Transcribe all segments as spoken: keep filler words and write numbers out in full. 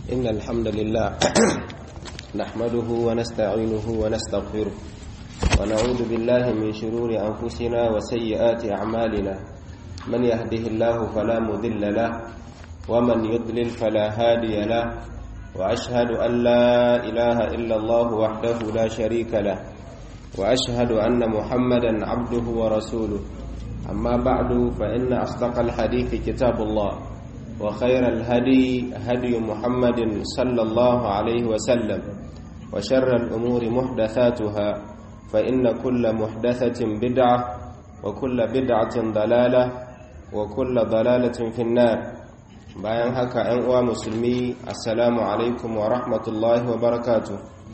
إن الحمد لله نحمده ونستعينه ونستغفره ونعوذ بالله من شرور أنفسنا وسيئات أعمالنا من يهده الله فلا مضل له ومن يضلل فلا هادي له وأشهد أن لا إله إلا الله وحده لا شريك له وأشهد أن محمدا عبده ورسوله أما بعد فإن أصدق الحديث كتاب الله وخير الهدي هدي محمد صلى الله عليه وسلم وشر الأمور محدثاتها فإن كل محدثة بدعة وكل بدعة ضلالة وكل ضلالة في النار. bayan haka ‘yan uwa musulmi assalamu alaikum wa rahmatullahi wa barakatuh.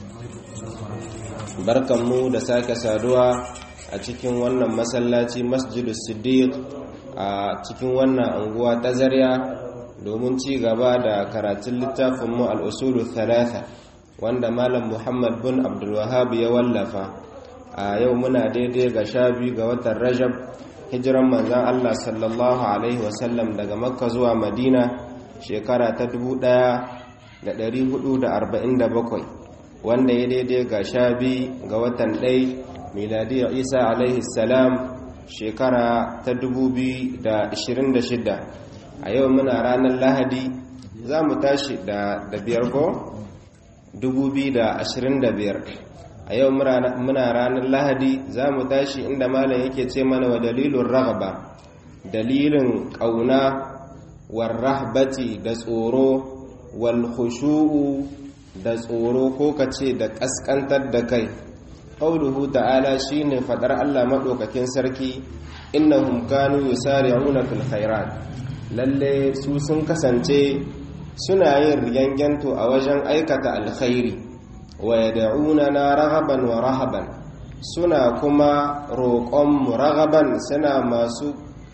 Barkanmu da sake saduwa a cikin wannan masallaci Masjidus Siddiq a cikin wannan anguwa ta Zaria domin ci gaba da karatun littafinmu al-usulu thalatha wanda malam Muhammad bin Abdul Wahhab ya wallafa. A yau muna daidai ga sha biyu ga watan Rajab, hijiran manzon Allah sallallahu alaihi wasallam daga Makka zuwa Madina shekara ta dubu ɗaya da ɗari hudu da arba'in da bakwai, wanda ya daidai ga sha biyu ga watan ɗai miladiyar Isa alaihi salam shekara ta dubu biyu da ashirin da shida. A yau muna ranar Lahadi, za mu tashi da biyar ko dubu biyu da ashirin da biyar. A yau muna ranar Lahadi, za mu tashi inda malam yake ce mana wa dalilun raghaba, dalilin ƙauna, war rahbati da tsoro, wal khushu'u da tsoro ko kace da ƙasƙantar da kai. Qauluhu ta'ala shine fadar Allah madaukakin sarki, innahum kanu yusari'una fil khairat. Lalle su sun kasance suna yin riganganto a wajen aikata alkhairi, wa yad'unana raghaban wa rahaban, suna kuma roƙon mu raghaban, suna masu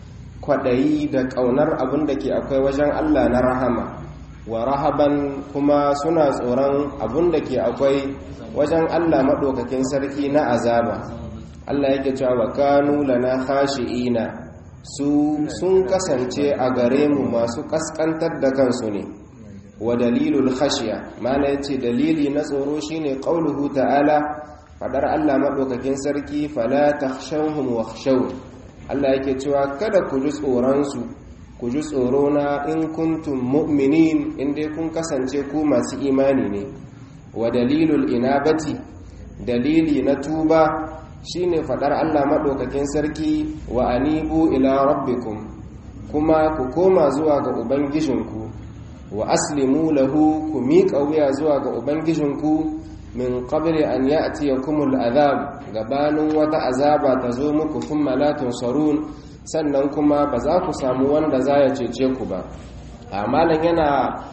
kwadayi da ƙaunar abin da ke akwai wajen Allah na rahama, wa rahaban kuma suna tsoron abin da ke akwai wajen Allah madaukakin sarki na azaba. Allah yake cewa wa kanu lana khashi'ina, su sun kasance a gare mu masu kaskantar da kansu ne. Wa dalilul khashiya, mana yace dalili na tsoro shine qauluhu ta'ala, fadar Allah madaukakin sarki fala takhshawhum wakhshawni. Allah yake cewa kada ku ji tsoron su, ku ji tsoro na in kuntum mu'minin, inda kun kasance ku masu imani ne. Wa dalilul inabati, dalili na tuba shine fadar Allah madaukakin sarki wa anibu ila rabbikum, kuma ku koma zuwa ga ubangijinku, wa aslimu lahu, ku miƙa wuya zuwa ga ubangijinku, min qabli an ya'tiyakumul azab, gabanin wata azaba ta zo muku thumma la tunsarun, sannan kuma ba za ku samu wanda za ya cece ku ba. Amalan yana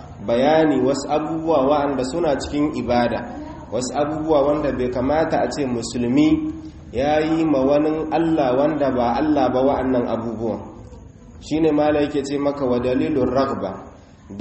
bayani wasu abubuwa wa'anda suna cikin ibada, wasu abubuwa wanda bai kamata a ce musulmi ya yi ma wani Allah wanda ba Allah ba wa'annan abubuwan. Shi ne mala yake ce maka wa dalilun raghba,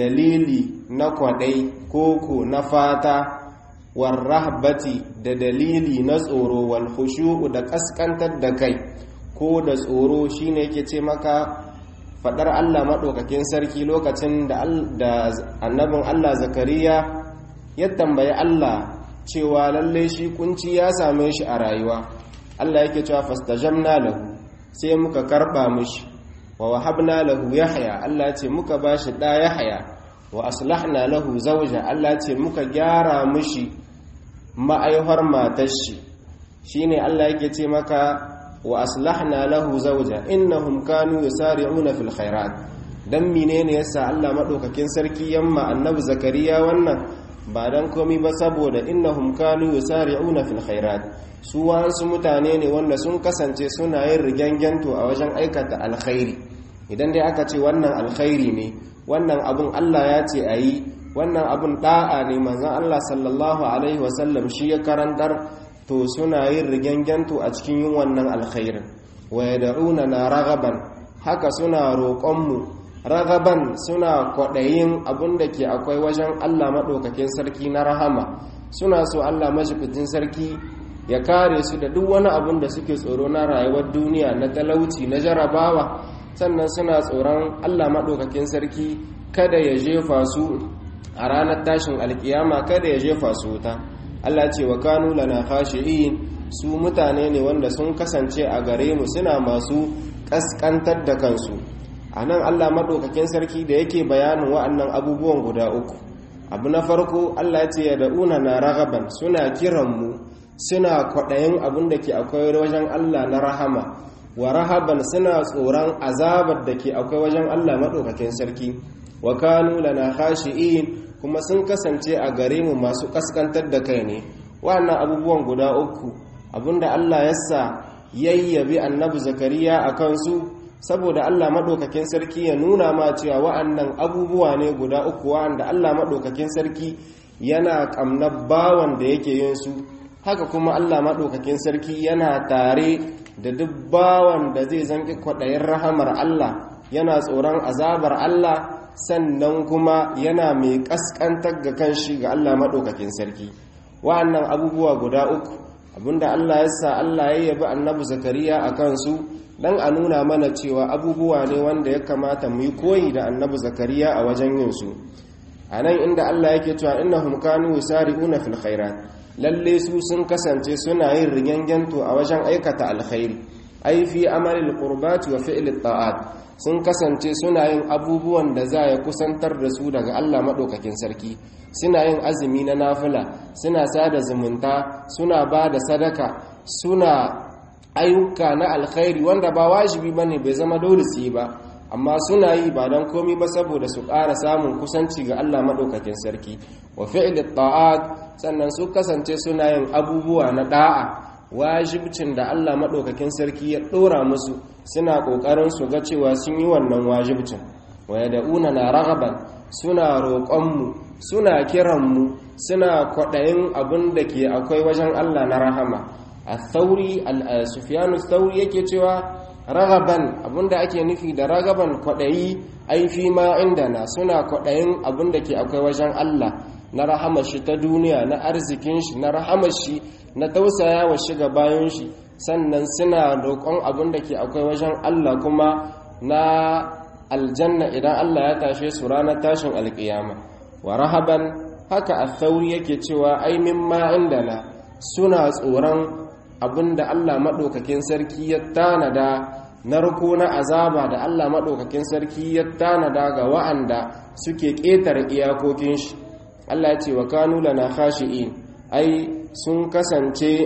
dalili na kwaɗai koko na fata, war rahbati da dalili na tsoro, wal khushu'u da kaskantar da kai ko da tsoro. Shi ne yake ce maka faɗar Allah maɗaukakin sarki lokacin da annabin Allah Zakariya ya tambayi Allah cewa lalle shi kunci ya same shi a rayuwa. Allah yake cewa fastajabna lahu, sai muka karba mishi, wa wahabna lahu yahya, Allah ce muka bashi da yahya, wa aslahna lahu zawja, Allah ce muka gyara mishi ma'aihar matar shi. Shine Allah yake ce maka wa aslahna lahu zawja innahum kanu yusari'una fil khairat. Dan menene yasa Allah madaukakin sarki yamma annabi Zakariya wannan? Ba dan komai ba saboda innahum kanu yusari'una fil khairat, su wasu mutane ne wanda sun kasance suna yin riganganto a wajen aikata alkhairi. Idan dai aka ce wannan alkhairi ne, wannan abun Allah ya ce ayi, wannan abun da'a ne manzon Allah sallallahu alaihi wasallam shi ya karantar, to suna yin riganganto a cikin yin wannan alkhairin. Wa yad'unana raghaban, haka suna roƙon mu ragaban, suna kwaɗayin abin da ke akwai wajen Allah maɗaukakin sarki na rahama, suna so Allah majibitin sarki ya kare su da duk wani abin da suke tsoro na rayuwar duniya, na talauci, na jarabawa. Sannan suna tsoron Allah maɗaukakin sarki kada ya jefa su a ranar tashin alkiyama kada ya jefa su wuta. Allah ce wa kanu lana khashi'in, su mutane ne wanda sun kasance a gare mu suna masu kaskantar da kansu. anan Allah madaukakin sarki da yake bayanin wa'annan abubuwan guda uku, abu na farko Allah ya ce ya da'una na ragaban, suna kiran mu suna kwaɗayin abin da ke akwai wajen Allah na rahama, wa rahaban suna tsoron azabar da ke akwai wajen Allah madaukakin sarki. wa kanu lana khashi'in, kuma sun kasance a gare mu masu kaskantar da kai ne. wa'annan abubuwan guda uku abinda Allah ya sa yayyabi annabi Zakariya a kansu, saboda Allah madaukakin sarki ya nuna ma cewa wa'annan abubuwa ne guda uku wa'anda Allah madaukakin sarki yana kamnar bawan da yake yin su. haka kuma Allah madaukakin sarki yana tare da duk bawan da zai zanki kwaɗayin rahamar Allah, yana tsoron azabar Allah, sannan kuma yana mai kaskantar ga kanshi ga Allah madaukakin sarki. wa'annan abubuwa guda uku abinda Allah ya sa Allah ya yabi annabi Zakariya a kansu, dan a nuna mana cewa abubuwa ne wanda ya kamata mu yi koyi da annabi Zakariya a wajen yin su. anan inda Allah yake cewa innahum kanu yusari'una fil khairat, lalle su sun kasance suna yin rigengento a wajen aikata alkhairi, ai fi amalil qurbati wa fi'lit ta'at, sun kasance suna yin abubuwan da za ya kusantar da su daga Allah madaukakin sarki, suna yin azumi na nafila, suna sada zumunta, suna ba da sadaka, suna ayyuka na alkhairi wanda ba wajibi bane, bai zama dole su yi ba, amma suna yi ba don komi ba saboda su ƙara samun kusanci ga Allah madaukakin sarki. wa fi'lit ta'at, sannan su kasance suna yin abubuwa na da'a, wajibcin da Allah madaukakin sarki ya dora musu, suna kokarin su ga cewa sun yi wannan wajibcin. wa yad'una na raghaban, suna roƙon mu, suna kiran mu, suna kwaɗayin abin da ke akwai wajen Allah na rahama. al-thawri al-sufyan al-thawri yake cewa ragaban, abinda ake nufi da ragaban kwaɗayi, ai fi ma indana, suna kwaɗayin abinda ke akwai wajen Allah na rahamar shi ta duniya, na arzikin shi, na rahamar shi, na tausaya wa shi ga bayan shi, sannan suna roƙon abinda ke akwai wajen Allah kuma na aljanna idan Allah ya tashe su ranar tashin alƙiyama. wa rahaban, haka al-thawri yake cewa ai mimma indana, suna tsoron abinda Allah maɗaukakin sarki ya tanada narko na azaba da Allah maɗaukakin sarki ya tanada ga wa'anda suke ƙetare iyakokin shi. Allah ya ce wa kanu lana khashi'in, ai sun kasance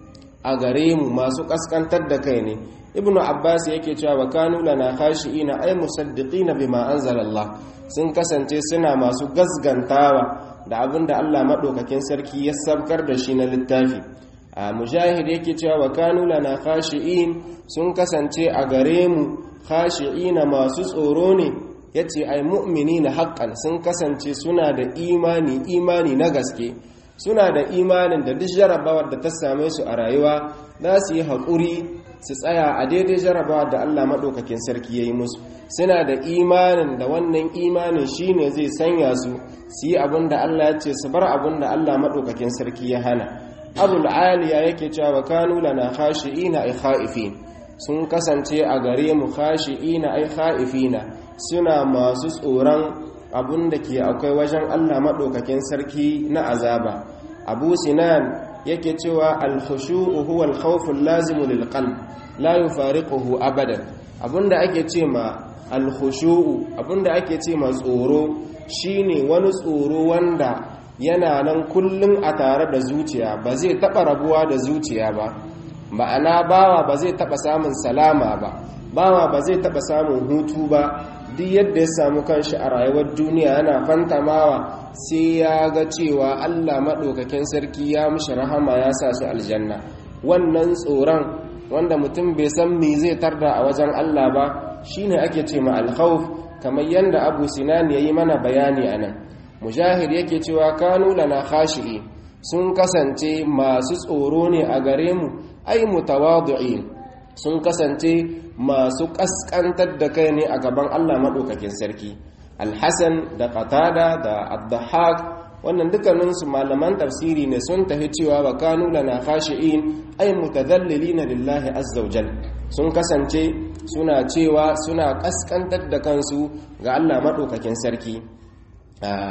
a gare mu masu kaskantar da kai ne. Ibnu Abbas yake cewa wa kanu lana khashi'ina ai musaddiqina bima anzalallah, sun kasance suna masu gasgantawa da abinda Allah maɗaukakin sarki ya sabkar da shi na littafi. a mujahid yake cewa wa kanu lana khashi'in, sun kasance a gare mu khashi'ina masu tsoro ne, yace ai mu'minina haqqan, sun kasance suna da imani imani na gaske, suna da imanin da duk jarabawar da ta same su a rayuwa za su yi haƙuri su tsaya a daidai jarabawar da Allah maɗaukakin sarki ya yi musu, suna da imanin da wannan imanin shine zai sanya su su yi abin da Allah ya ce, su bar abin da Allah maɗaukakin sarki ya hana. abul aliya yake cewa wa kanu lana khashi'ina ay khaifin, sun kasance a gare mu khashi'ina ay khaifina, suna masu tsoron abun da ke akwai wajen Allah madaukakin sarki na azaba. Abu Sinan yake cewa al-khushu'u huwa al-khawfu al-lazimu lil qalb la yufariquhu abadan, abunda ake ce ma al-khushu'u, abunda ake ce ma tsoro, shine wani tsoro wanda yana nan kullum a tare da zuciya, ba zai taɓa rabuwa da zuciya ba. ma'ana bawa ba zai taɓa samun salama ba, bawa ba zai taɓa samun hutu ba, duk yadda ya samu kanshi a rayuwar duniya yana fantamawa sai ya ga cewa Allah maɗaukakin sarki ya mishi rahama ya sa su aljanna. wannan tsoron wanda mutum bai san me zai tarda a wajen Allah ba shine ake ce ma al-khawf, kamar yanda Abu Sinan yayi mana bayani anan. Mujahid yake cewa kanu lana khashi'in, sun kasance masu tsoro ne a gare mu, ai mutawadi'in, sun kasance masu kaskantar da kai ne a gaban Allah madaukakin sarki. Al-Hasan da Qatada da Ad-Dhahhak, wannan dukkanin su malaman tafsiri ne, sun tafi cewa wa kanu lana khashi'in ai mutadallilina lillahi azza wajal, sun kasance suna cewa suna kaskantar da kansu ga Allah madaukakin sarki.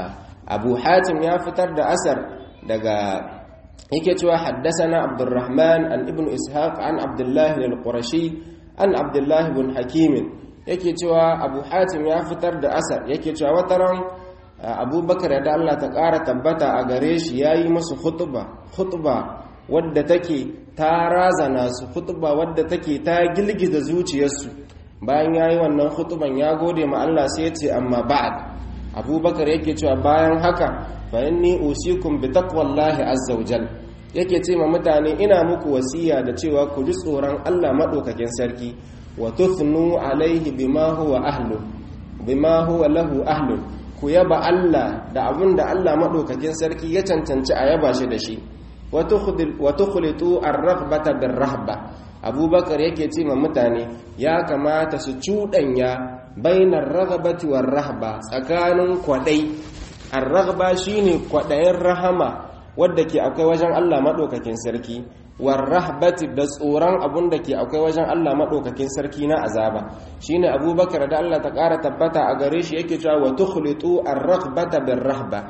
abu hatim ya fitar da asar daga yake cewa haddasana abdurrahman an ibn ishaq an abdullah al-qurashi an abdullah ibn hakim yake cewa abu hatim ya fitar da asar yake cewa wataran abubakar da Allah ta ƙara tabbata a gare shi yayi musu khutba khutba wadda take ta razana su khutba wadda take ta gilgiza zuciyarsu. Bayan yayi wannan khutban ya gode ma Allah sai ya ce amma ba'd abubakar yake cewa bayan haka fa inni usikum bi taqwallahi azza wajal yake ce ma mutane ina muku wasiya da cewa ku ji tsoron Allah madaukakin sarki wa tuthnu alaihi bima huwa ahlu bima huwa lahu ahlu ku yaba Allah da abinda Allah madaukakin sarki ya cancanci a yaba shi da shi wa tukhlitu ar-raghbata bir-rahba abubakar yake ce ma mutane ya kamata su cuɗanya bainar ragabati war rahba tsakanin kwadai ar-raghba shine kwadayin rahama wadda ke akwai wajen Allah madaukakin sarki war rahbati da tsoron abun da ke akwai wajen Allah madaukakin sarki na azaba shine abubakar da Allah ta ƙara tabbata a gare shi yake cewa wa tukhlitu ar-raghbata bir rahba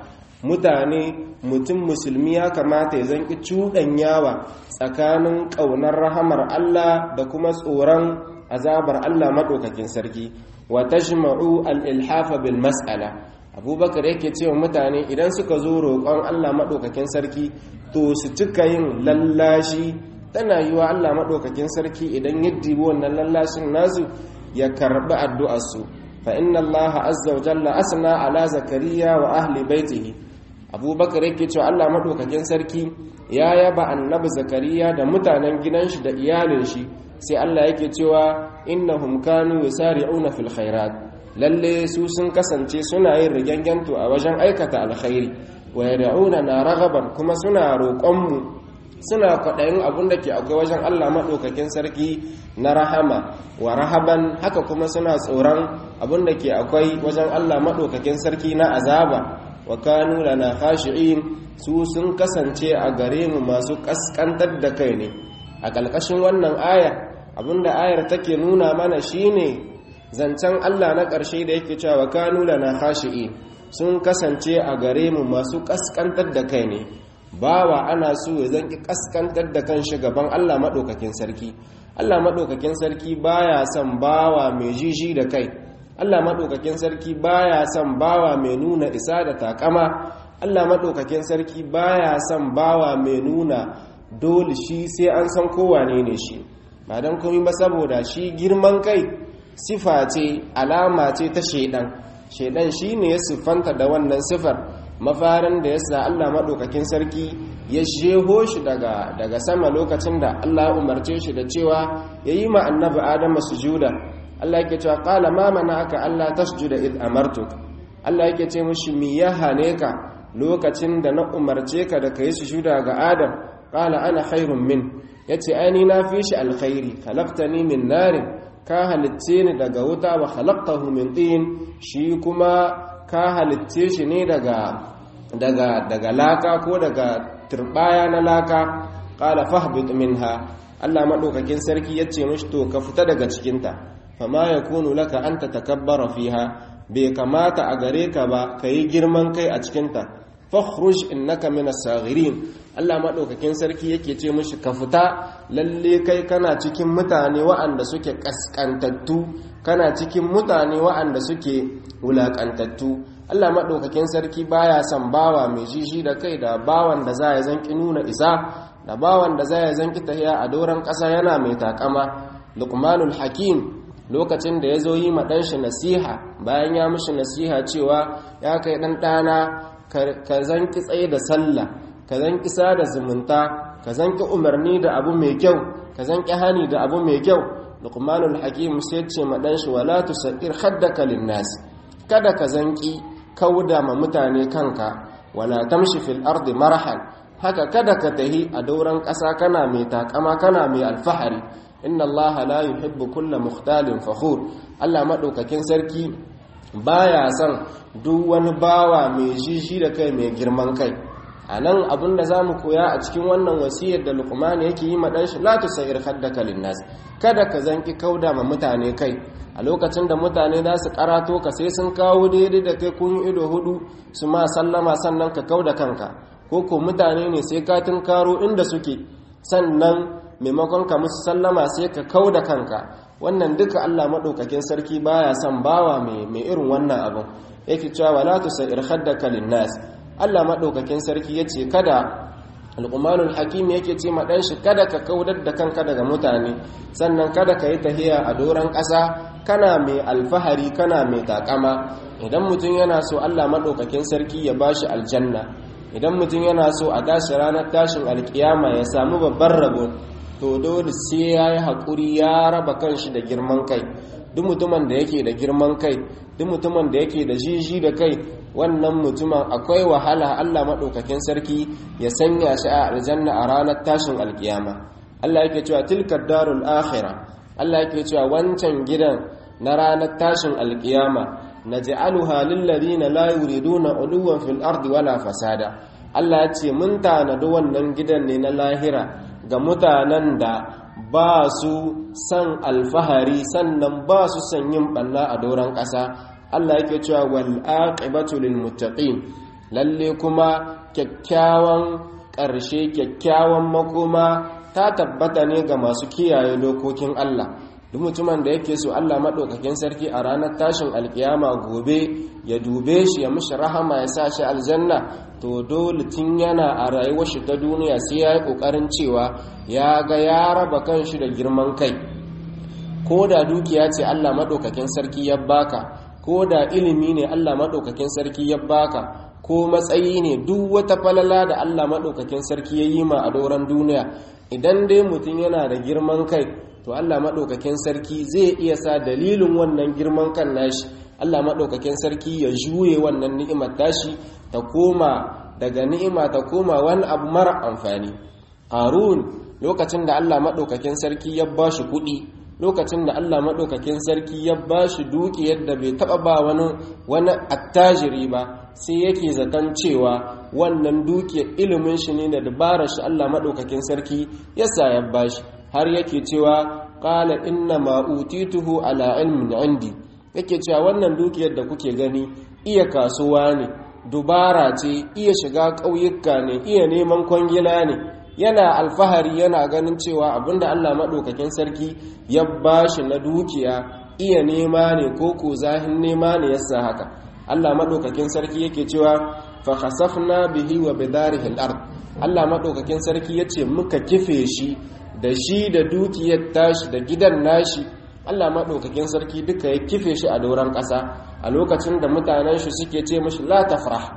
mutane mutum musulmi ya kamata ya zanki cuɗanyawa tsakanin ƙaunar rahamar Allah da kuma tsoron azabar Allah madaukakin sarki wa tajma'u al-ilhafa bil mas'ala abubakar yake cewa mutane idan suka zo roƙon Allah madaukakin sarki to su cika yin lallashi tana yiwa Allah madaukakin sarki idan ya dibi wannan lallashin nasu ya karbi addu'ar su fa inna Allah azza wa jalla asna ala zakariya wa ahli baitihi abubakar yake cewa Allah madaukakin sarki ya yaba annabi zakariya da mutanen gidan shi da iyalin shi sai Allah yake cewa innahum kanu yusari'una fil khairat lalle su sun kasance suna yin riganganto a wajen aikata alkhairi wa yad'una na ragaban kuma suna roƙon mu suna kwaɗayin abun da ke akwai wajen Allah madaukakin sarki na rahama wa rahaban haka kuma suna tsoron abun da ke akwai wajen Allah madaukakin sarki na azaba wa kanu lana khashi'in su sun kasance a gare mu masu kaskantar da kai ne a ƙalƙashin wannan aya abinda ayar take nuna mana shine zancen Allah na ƙarshe da yake cewa kanu lana khashi'in sun kasance a gare mu masu kaskantar da kai ne bawa ana so ya zanki kaskantar da kan shi gaban Allah madaukakin sarki Allah madaukakin sarki baya son bawa mai jiji da kai Allah madaukakin sarki baya son bawa mai nuna isa da takama Allah madaukakin sarki baya son bawa mai nuna dole shi sai an san kowane ne shi ba dan komai ba saboda shi girman kai sifa ce alama ce ta shedan shedan shine ya siffanta da wannan sifar mafarin da yasa Allah madaukakin sarki ya jeho shi daga daga sama lokacin da Allah ya umarce shi da cewa yayi ma annabi Adam sujuda Allah yake cewa qala ma mana'aka alla tasjuda id amartuk Allah yake ce mishi mi ya hane ka lokacin da na umarce ka da kai sujuda ga Adam qala ana khairun min yace ai ni na fi shi alkhairi khalaqtani min narin ka halitce ni daga wuta wa khalaqtahu min tin shi kuma ka halitce shi ne daga daga daga laka ko daga turbaya na laka qala fahbit minha Allah madaukakin sarki yace mishi to ka fita daga cikin ta fama yakunu laka an tatakabbara fiha bai kamata a gare ka ba kai girman kai a cikin ta fakhruj innaka minas saghirin Allah madaukakin sarki yake ce mishi ka fita lalle kai kana cikin mutane waɗanda suke kaskantattu kana cikin mutane waɗanda suke wulakantattu Allah madaukakin sarki baya son bawa mai jishi da kai da bawan da za ya zanki nuna isa da bawan da za ya zanki tahiya a doran ƙasa yana mai takama Luqmanul Hakim lokacin da ya zo yi ma ɗanshi nasiha bayan ya mishi nasiha cewa ya kai ɗan ɗana ka zanki tsaye da sallah ka zanki sada zumunta ka zanki umarni da abu mai kyau ka zanki hani da abu mai kyau Luqmanul Hakim sai ce ma ɗanshi wala tusair khaddaka linnas kada ka zanki kauda ma mutane kanka wala tamshi fil ardi marahan haka kada ka tahi a dauran ƙasa kana mai takama kana mai alfahari inna allaha la yuhibbu kulla mukhtalin fakhur Allah madaukakin sarki baya son duk wani bawa mai jishi da kai mai girman kai anan abinda zamu koya a cikin wannan wasiyar da Luqman yake yi ma dan shi la tusair khaddaka linnas kada ka zanki kauda ma mutane kai a lokacin da mutane za su karato ka sai sun kawo daidai da kai kun ido hudu su ma sallama sannan ka kauda kanka, ko ko mutane ne sai ka tunkaro inda suke sannan maimakon ka musu sallama sai ka kauda kanka. Wannan duka Allah madaukakin sarki baya son bawa mai mai irin wannan abin. Yake cewa wala tusair khaddaka linnas, Allah madaukakin sarki yace kada, Luqmanul Hakim yake ce ma dan shi kada ka kaudar da kanka daga mutane, sannan kada ka yi tahiya a doran ƙasa kana mai alfahari kana mai takama. Idan mutum yana so Allah madaukakin sarki ya bashi aljanna, idan mutum yana so a tashi ranar tashin alkiyama ya samu babban rabo, to dole sai yayi hakuri ya raba kanshi da girman kai. Duk mutumin da yake da girman kai, duk mutumin da yake da jiji da kai, wannan mutumin akwai wahala Allah maɗaukakin sarki ya sanya shi a aljanna a ranar tashin alkiyama. Allah yake cewa tilkar darul akhirah, Allah yake cewa wancan gidan na ranar tashin alkiyama naj'aluha lil ladina la yuriduna uluwan fil ardi wala fasada. Allah ya ce mun tanadi wannan gidan ne na lahira ga mutanen da ba su san alfahari sannan ba su san yin banna a doron ƙasa. Allah yake cewa wal aqibatu lil muttaqin, lalle kuma kyakkyawan ƙarshe kyakkyawan makoma ta tabbata ne ga masu kiyaye dokokin Allah. Duk mutumin da yake so Allah madaukakin sarki a ranar tashin alkiyama gobe ya dube shi ya mishi rahama ya sa shi aljanna, to dole tun yana a rayuwar shi ta duniya sai ya yi kokarin cewa ya ga ya raba kanshi da girman kai. Ko da dukiya ce Allah madaukakin sarki ya baka, ko da ilimi ne Allah maɗaukakin sarki ya baka, ko matsayi ne, duk wata falala da Allah maɗaukakin sarki ya yi ma a doron duniya, idan dai mutum yana da girman kai, to Allah maɗaukakin sarki zai iya sa dalilin wannan girman kan nashi Allah maɗaukakin sarki ya juye wannan ni'imar tashi ta koma daga ni'ima ta koma wani abu mara amfani. Qarun lokacin da Allah maɗaukakin sarki ya ba shi kuɗi, lokacin da Allah maɗaukakin sarki ya ba shi dukiyar da bai taɓa ba wani wani attajiri ba, sai yake zaton cewa wannan dukiyar ilimin shi ne da dabarar shi Allah maɗaukakin sarki ya sa ya ba shi, har yake cewa qala inna ma utituhu ala ilmin indi, yake cewa wannan dukiyar da kuke gani iya kasuwa ne, dubara ce, iya shiga ƙauyuka ne, iya neman kwangila ne, yana alfahari yana ganin cewa abinda Allah maɗaukakin sarki ya bashi na dukiya iya nema ne ko ko zahin nema ne yasa haka. Allah maɗaukakin sarki yake cewa fa khasafna bihi wa bidarihi al-ard, Allah maɗaukakin sarki yace muka kife shi da shi da dukiyar tashi da gidan nashi, Allah maɗaukakin sarki duka ya kife shi a doron ƙasa. A lokacin da mutanen shi suke ce mishi la tafrah,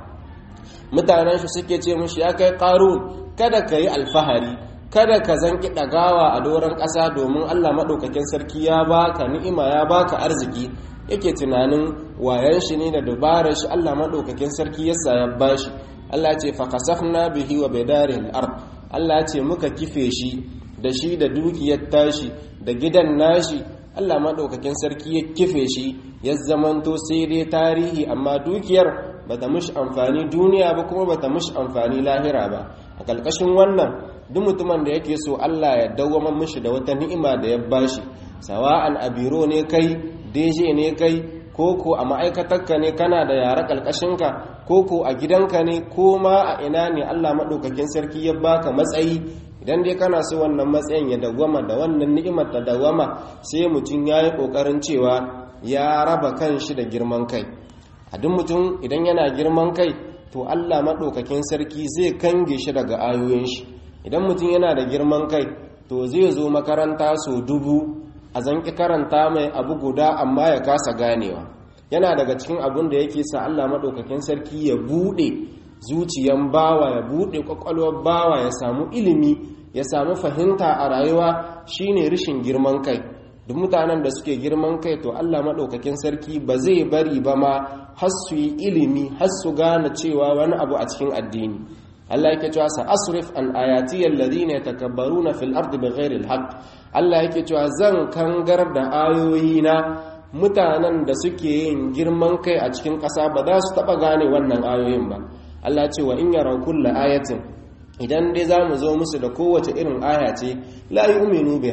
mutanen shi suke ce mishi ya kai Qarun, kada ka yi alfahari, kada ka zanki ɗagawa a doron ƙasa domin Allah maɗaukakin sarki ya baka ni'ima ya baka arziki. Yake tunanin wayan shi ne da dubarar shi Allah maɗaukakin sarki yasa ya bashi. Allah ce fa kasafna bihi wa bidarihi al-ard, Allah ce muka kife shi da shi da dukiyar tashi da gidan nashi. Allah maɗaukakin sarki ya kife shi ya zamanto sai dai tarihi, amma dukiyar bata mishi amfani duniya ba kuma bata mishi amfani lahira ba. A ƙarƙashin wannan duk mutumin da yake so Allah ya dawwama mishi da wata ni'ima da ya bashi, sawa'an a biro ne kai, deje ne kai, koko a ma'aikatarka ne kana da yara ƙarƙashinka, koko a gidanka ne, ko ma a ina ne Allah maɗaukakin sarki ya baka matsayi. Idan dai kana so wannan matsayin ya dawwama da wannan ni'imar ta dawwama, sai mutum ya yi ƙoƙarin cewa ya raba kan shi da girman kai. A duk mutum idan yana girman kai, to Allah maɗaukakin sarki zai kange shi daga ayoyin shi. Idan mutum yana da girman kai, to zai zo makaranta so dubu a zanki karanta mai abu guda amma ya kasa ganewa. Yana daga cikin abun da yake sa Allah maɗaukakin sarki ya buɗe zuciyan bawa, ya buɗe ƙwaƙwalwar bawa, ya samu ilimi, ya samu fahimta a rayuwa, shine rishin girman kai. Duk mutanen da suke girman kai, to Allah maɗaukakin sarki ba zai bari ba ma har su yi ilimi, har su gane cewa wani abu a cikin addini. Allah yake cewa sa asrif an ayati alladhina yatakabbaruna fil ardi bighairi alhaq, Allah yake cewa zan kangar da ayoyina mutanen da suke yin girman kai a cikin ƙasa ba za su taɓa gane wannan ayoyin ba. Allah ce wa in yaraw kullu ayatin, idan dai za mu zo musu da kowace irin aya ce, la yu'minu biha,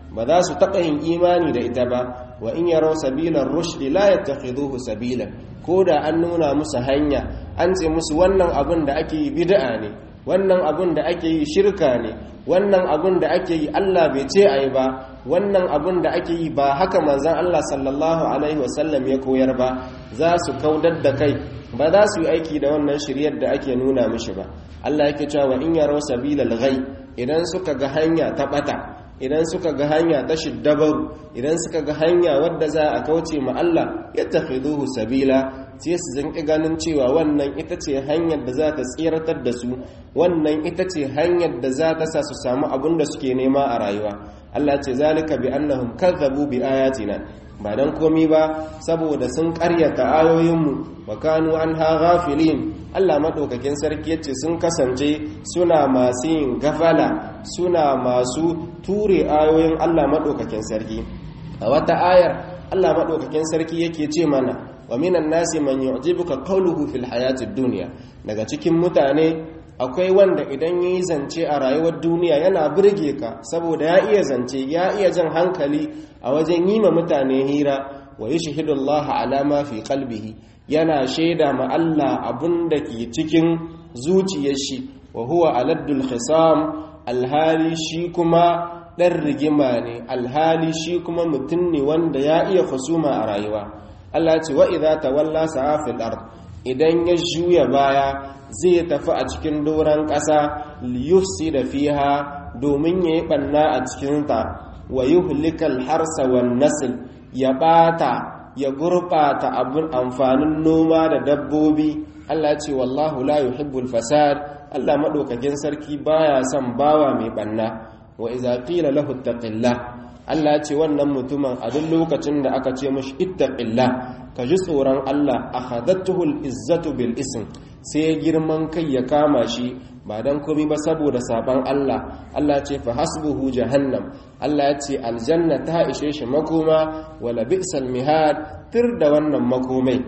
ba za su taɓa yin imani da ita ba. Wa in yaraw sabilar rushdi la yattakhiduhu sabila, ko da an nuna musu hanya an ce musu wannan abun da ake yi bid'a ne, wannan abun da ake yi shirka ne, wannan abun da ake yi Allah bai ce ayi ba, wannan abun da ake yi ba haka manzon Allah sallallahu alaihi wasallam ya koyar ba, za su kaudar da kai, ba za su yi aiki da wannan shiryar da ake nuna mishi ba. Allah yake cewa in yaraw sabilal ghay, idan suka ga hanya ta bata, idan suka ga hanya ta shiddabaru, idan suka ga hanya wadda za a kauce ma Allah, yattakhiduhu sabila, sai su zanki ganin cewa wannan ita ce hanyar da za ta tsiratar da su, wannan ita ce hanyar da za ta sa su samu abin da suke nema a rayuwa. Allah ce zalika bi annahum kadzabu bi ayatina, ba dan komi ba saboda sun karyata ayoyinmu, wa kanu anha ghafilin. Allah madaukakin sarki yace sun kasance suna masu yin gafala, suna masu ture ayoyin Allah madaukakin sarki. A wata ayar Allah madaukakin sarki yake ce mana, wa minan nasi man yu'jibuka qawluhu fil hayatid dunya, daga cikin mutane akwai wanda idan yayi zance a rayuwar duniya yana burge ka saboda ya iya zance, ya iya jan hankali a wajen yi ma mutane hira. Wa yashhadu Allah ala ma fi qalbihi, yana shaida ma Allah abun da ke cikin zuciyar shi. Wa huwa aladdul khisam, alhali shi kuma dan rigima ne, alhali shi kuma mutum ne wanda ya iya husuma a rayuwa. Allah ce wa idza tawalla sa'a fil ard, idan ya juya baya zai tafi a cikin doran ƙasa, liyufsida fiha, domin yayi banna a cikin ta, wa yuhlikal harsa wan nasl, ya bata ya gurbata abun amfanin noma da dabbobi. Allah ce wallahu la yuhibbul fasad, Allah madaukakin sarki baya son bawa mai banna. Wa idza qila lahu ittaqillah, Allah ce wannan mutumin a duk lokacin da aka ce mashi ittaqillah, ka ji tsoron Allah, akhadatuhu al-izzatu bil ism, sai girman kai ya kama shi ba dan komai ba saboda saban Allah. Allah ce fa hasbuhu jahannam, Allah ya ce aljanna ta ishe shi makoma, wala bi'sal mihad, tir da wannan makomai.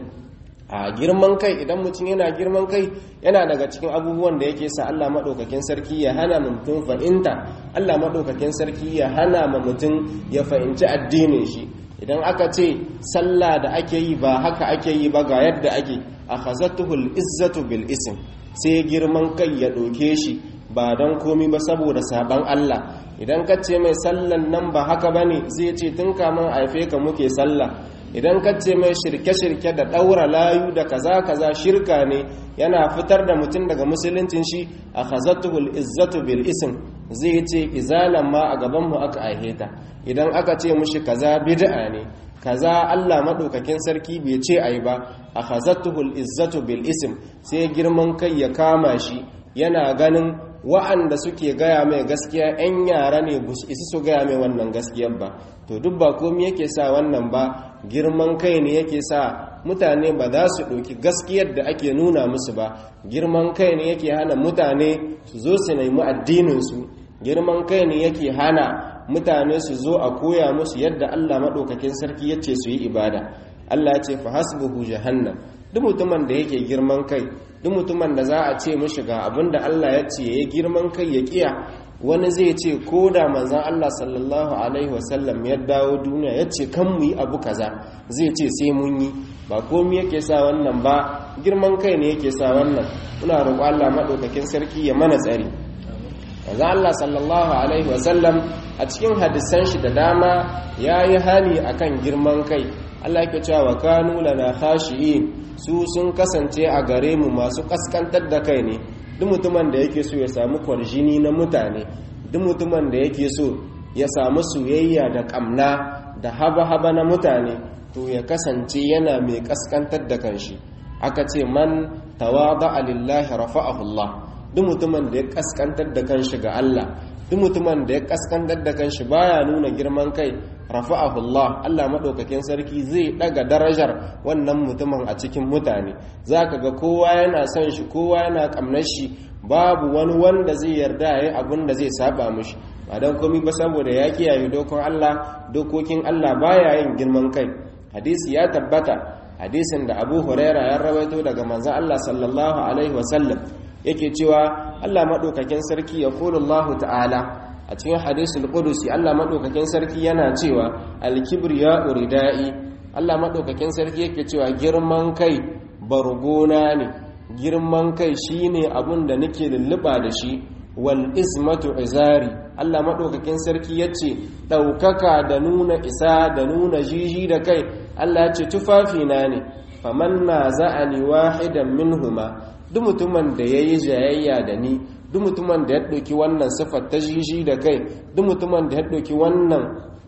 A girman kai, idan mutum yana girman kai, yana daga cikin abubuwan da yake sa Allah maɗaukakin sarki ya hana mutum fahimta, Allah maɗaukakin sarki ya hana ma mutum ya fahimci addinin shi. Idan aka ce sallah da ake yi ba haka ake yi ba, ga yadda ake, akhazatuhul izzatu bil ism, sai girman kai ya ɗauke shi ba don komi ba saboda saban Allah. Idan ka ce mai sallan nan ba haka bane, zai ce tun kamun haife ka muke sallah. Idan ka ce mai shirke-shirke da ɗaura layu da kaza-kaza shirka ne, yana fitar da mutum daga musuluncin shi, a khazatuhul izzatu bil ism, zai ce izalan ma a gabanmu aka aiheta. Idan aka ce mushi kaza bid'a ne, kaza Allah madaukakin sarki bai ce ai ba, a khazatuhul izzatu bil ism, sai girman kai ya kama shi, yana ganin wa'anda suke gaya mai gaskiya 'yan yara ne, ba su isi su gaya mai wannan gaskiyar ba. To duk ba komai yake sa wannan ba, girman kai ne yake sa mutane ba za su ɗauki gaskiyar da ake nuna musu ba. Girman kai ne yake hana mutane su zo su nemi addininsu, girman kai ne yake hana mutane su zo a koya musu yadda Allah maɗaukakin sarki ya ce su yi ibada. Allah ya ce fa hasbuhu jahannam, duk mutumin da yake girman kai, duk mutumin da za a ce mishi ga abin da Allah ya ce ya girman kai ya kiya, wani zai ce ko da manzan Allah sallallahu alaihi wasallam ya dawo duniya ya ce kan mu yi abu kaza, zai ce sai mun yi. Ba komi yake sa wannan ba, girman kai ne yake sa wannan. Muna roƙo Allah maɗaukakin sarki ya mana tsari. Manzan Allah sallallahu alaihi wasallam a cikin hadisan shi da dama ya yi hali akan girman kai. Allah yake cewa wa kanu lana khashi'in, su sun kasance a gare mu masu kaskantar da kai ne. Duk mutumin da yake so ya samu kwarjini na mutane, duk mutumin da yake so ya samu soyayya da kamna da haba-haba na mutane, to ya kasance yana mai kaskantar da kanshi. Aka ce man tawada'a lillahi rafa'ahu Allah, duk mutumin da ya kaskantar da kanshi ga Allah, duk mutumin da ya kaskantar da kanshi baya nuna girman kai, rafa'ahu Allah, Allah madaukakin sarki zai daga darajar wannan mutumin a cikin mutane. Zaka ga kowa yana son shi, kowa yana kamnar shi, babu wani wanda zai yarda yayi abin da zai saba mishi, ba dan komai ba saboda ya kiyaye dokokin Allah, dokokin Allah baya yin girman kai. Hadisi ya tabbata, hadisin da Abu Huraira ya rawaito daga manzon Allah sallallahu alaihi wasallam, yake cewa Allah madaukakin sarki ya qulu Allah ta'ala, a cikin hadisul qudusi Allah madaukakin sarki yana cewa al-kibriya uridai, Allah madaukakin sarki yake cewa girman kai bargona ne, girman kai shine abun da nake lulluba da shi, wal izmatu izari, Allah madaukakin sarki yace daukaka da nuna isa da nuna jiji da kai Allah yace tufafi na ne, faman naza'ani wahidan minhuma, duk mutumin da yayi jayayya da ni, duk mutumin da ya ɗauki wannan sifar ta jiji da kai, duk mutumin da ya ɗauki wannan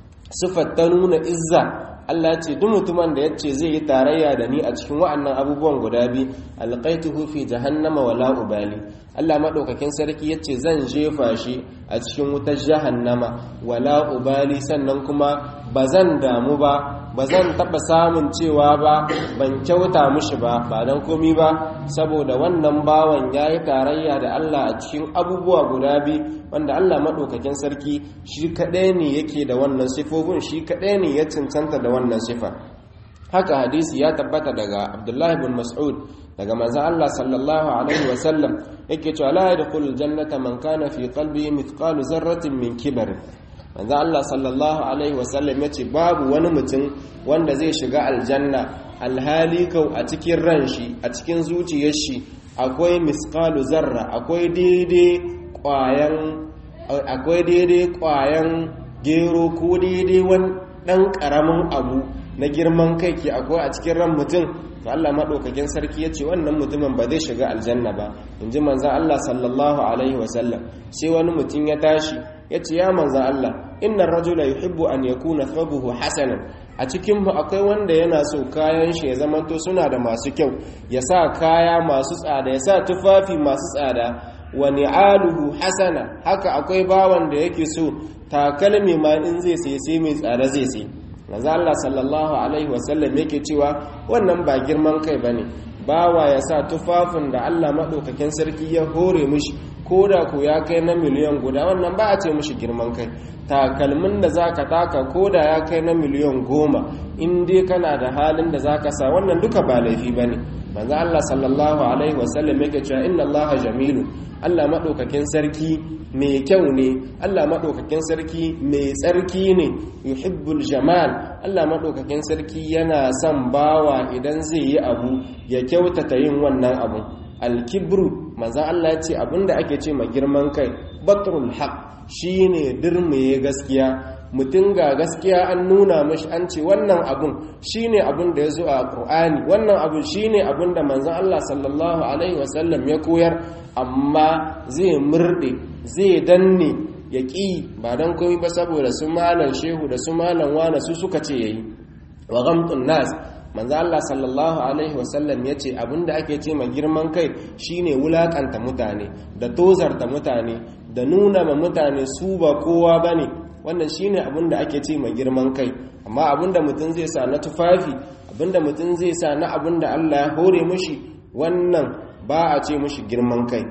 sifar ta nuna izza, Allah ce duk mutumin da ya ce zai yi tarayya da ni a cikin wa'annan abubuwan guda biyu, alqaituhu fi jahannama wala ubali, Allah madaukakin sarki ya ce zan jefa shi a cikin wutar jahannama wala ubali, sannan kuma ba zan damu ba, ba zan taɓa samun cewa ba ban kyauta mushi ba, ba don komi ba saboda wannan bawan ya yi tarayya da Allah a cikin abubuwa guda biyu wanda Allah maɗaukakin sarki shi kaɗai ne yake da wannan sifofin, shi kaɗai ne ya cancanta da wannan sifa. Haka hadisi ya tabbata daga Abdullahi bin Mas'ud daga manzon Allah sallallahu alaihi wasallam yake cewa la yadkhulul jannata man kana fi qalbihi mithqalu zarratin min kibr. manzo Allah sallallahu alaihi wasallam yace babu wani mutum wanda zai shiga aljanna alhali kau a cikin ran shi, a cikin zuciyar shi akwai misqalu zarra, akwai daidai kwayan akwai daidai kwayan gero ko daidai wani dan karamin abu na girman kai ke akwai a cikin ran mutum, to Allah madaukakin sarki yace wannan mutumin ba zai shiga aljanna ba, inji manzo Allah sallallahu alaihi wasallam. Sai wani mutum ya tashi yace ya manzo Allah, innar rajula yuhibbu an yakuna thabuhu hasanan, a cikin mu akwai wanda yana so kayan shi ya zamanto suna da masu kyau, ya sa kaya masu tsada, ya sa tufafi masu tsada, wa ni'aluhu hasana, haka akwai bawan da yake so takalmi ma in zai sai sai mai tsada zai sai. manzo Allah sallallahu alaihi wasallam yake cewa wannan ba girman kai bane, bawa ya sa tufafin da Allah madaukakin sarki ya hore mishi koda ko ya kai na miliyan guda, wannan ba a ce mishi girman kai. Takalmin da zaka taka koda ya kai na miliyan goma, in dai kana da halin da zaka sa, wannan duka ba laifi bane. manzo Allah sallallahu alaihi wasallam yake cewa inna Allaha jamilun, Allah madaukakin sarki mai kyau ne, Allah madaukakin sarki mai tsarki ne, yuhibbul jamal, Allah madaukakin sarki yana son bawa idan zai yi abu ya kyautata yin wannan abu. Al-kibru manzo Allah ya ce abinda ake ce ma girman kai batrul haq, shine dirmaye gaskiya. Mutum ga gaskiya an nuna mashi an ce wannan abun shine abun da ya zo a Qur'ani, wannan abun shine abun da manzon Allah sallallahu alaihi wasallam ya koyar, amma zai murde, zai danne ya ƙi ba don komai ba saboda su malan shehu da su malan wana su suka ce yayi. Wa ghamtun nas, manzo Allah sallallahu alaihi wasallam yace abinda ake ce ma girman kai shine wulakanta mutane da tozarta mutane da nuna ma mutane su ba kowa bane, wannan shine abinda ake ce ma girman kai. Amma abinda mutum zai sa na tufafi, abinda mutum zai sa na abinda Allah ya hore mishi, wannan ba a ce mishi girman kai.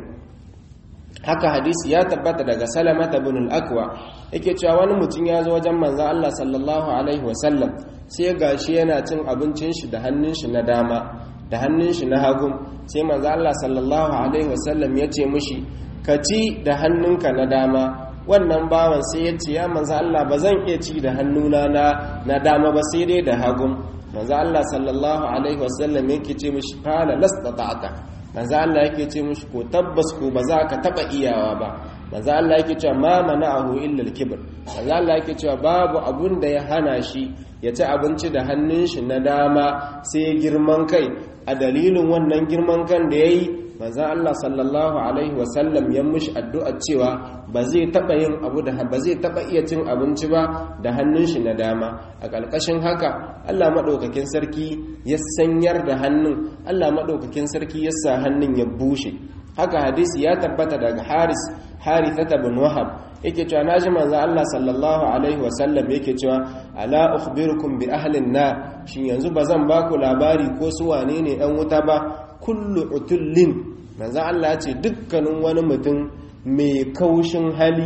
Haka hadisi ya tabbata daga Salamata ibn al-Akwa yake cewa wani mutum ya zo wajen manzo Allah sallallahu alaihi wasallam, sai gashi yana cin abincin shi da hannun shi na dama da hannun shi na hagu. Sai manzo Allah sallallahu alaihi wasallam ya ce mishi ka ci da hannunka na dama. Wannan bawan sai ya ce ya manzo Allah ba zan iya ci da hannuna na na dama ba sai dai da hagu. Manzo Allah sallallahu alaihi wasallam yake ce mishi qala lastata'ta, manzo Allah yake ce mishi ko tabbas ko ba za ka taba iyawa ba. manzo Allah yake cewa ma mana'ahu illa al-kibr, manzo Allah yake cewa babu abun da ya hana shi ya ci abinci da hannun shi na dama sai girman kai. A dalilin wannan girman kan da yayi, manzo Allah sallallahu alaihi wasallam ya mishi addu'a cewa ba zai taba yin abu da ba zai taba iya cin abinci ba da hannun shi na dama. A ƙarƙashin haka Allah madaukakin sarki ya sanyar da hannun, Allah madaukakin sarki ya sa hannun ya bushe. Haka hadisi ya tabbata daga Haris Harithata bin Wahab yake cewa naji manzo Allah sallallahu alaihi wasallam yake cewa ala ukhbirukum bi ahli an-nar, shin yanzu bazan baku labari ko su wane ne dan wuta ba. Kullu utullin, manzo Allah ya ce dukkanin wani mutum mai kaushin hali,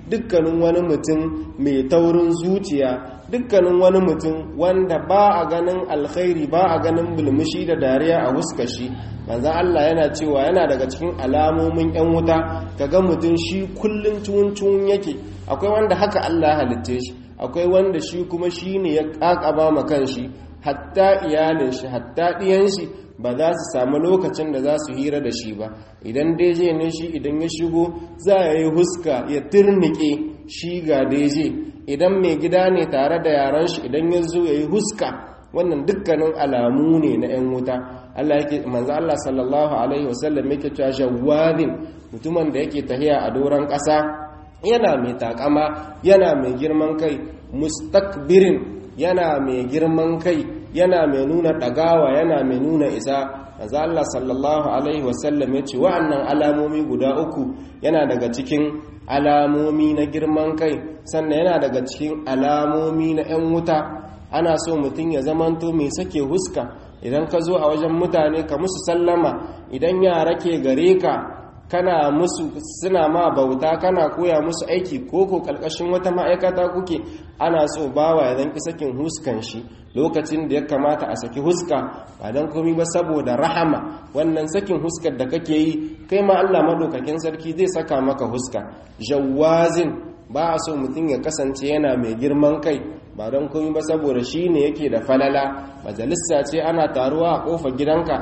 dukkanin wani mutum mai taurin zuciya, dukkanin wani mutum wanda ba a ganin alkhairi, ba a ganin bulmushi da dariya a huskar shi. manzon Allah yana cewa yana daga cikin alamomin yan wuta kaga mutum shi kullun cuwun yake. akwai wanda haka Allah halitte shi, akwai wanda shi kuma shine ya kakaba ma kanshi, hatta iyalin shi hatta diyan shi ba za su samu lokacin da za su hira da shi ba. idan deje ne shi, idan ya shigo za ya yi huska ya turnike shi ga deje. idan mai gida ne tare da yaran shi, idan ya zo ya yi huska. wannan dukkanin alamu ne na 'yan wuta. Allah yake manzo Allah sallallahu alaihi wasallam yake cewa jawadin, mutumin da yake tahiya a doran ƙasa yana mai takama, yana mai girman kai, mustakbirin, yana mai girman kai, yana mai nuna ɗagawa, yana mai nuna isa. manzo Allah sallallahu alaihi wasallam ya ce wa'annan alamomi guda uku yana daga cikin alamomi na girman kai, sannan yana daga cikin alamomi na 'yan wuta. ana so mutum ya zamanto mai sake huska. idan ka zo a wajen mutane ka musu sallama, idan yara ke gare ka kana musu, suna ma bauta, kana koya musu aiki ko ko kalkashin wata ma'aikata kuke, ana so bawa ya zanki sakin huskan shi lokacin da ya kamata a saki huska, ba don komai ba saboda rahama. wannan sakin huskar da kake yi kai ma Allah madaukakin sarki zai saka maka huska. jawazin, ba a so mutum ya kasance yana mai girman kai, ba don komai ba saboda shi ne yake da falala. majalisa ce ana taruwa a kofar gidanka,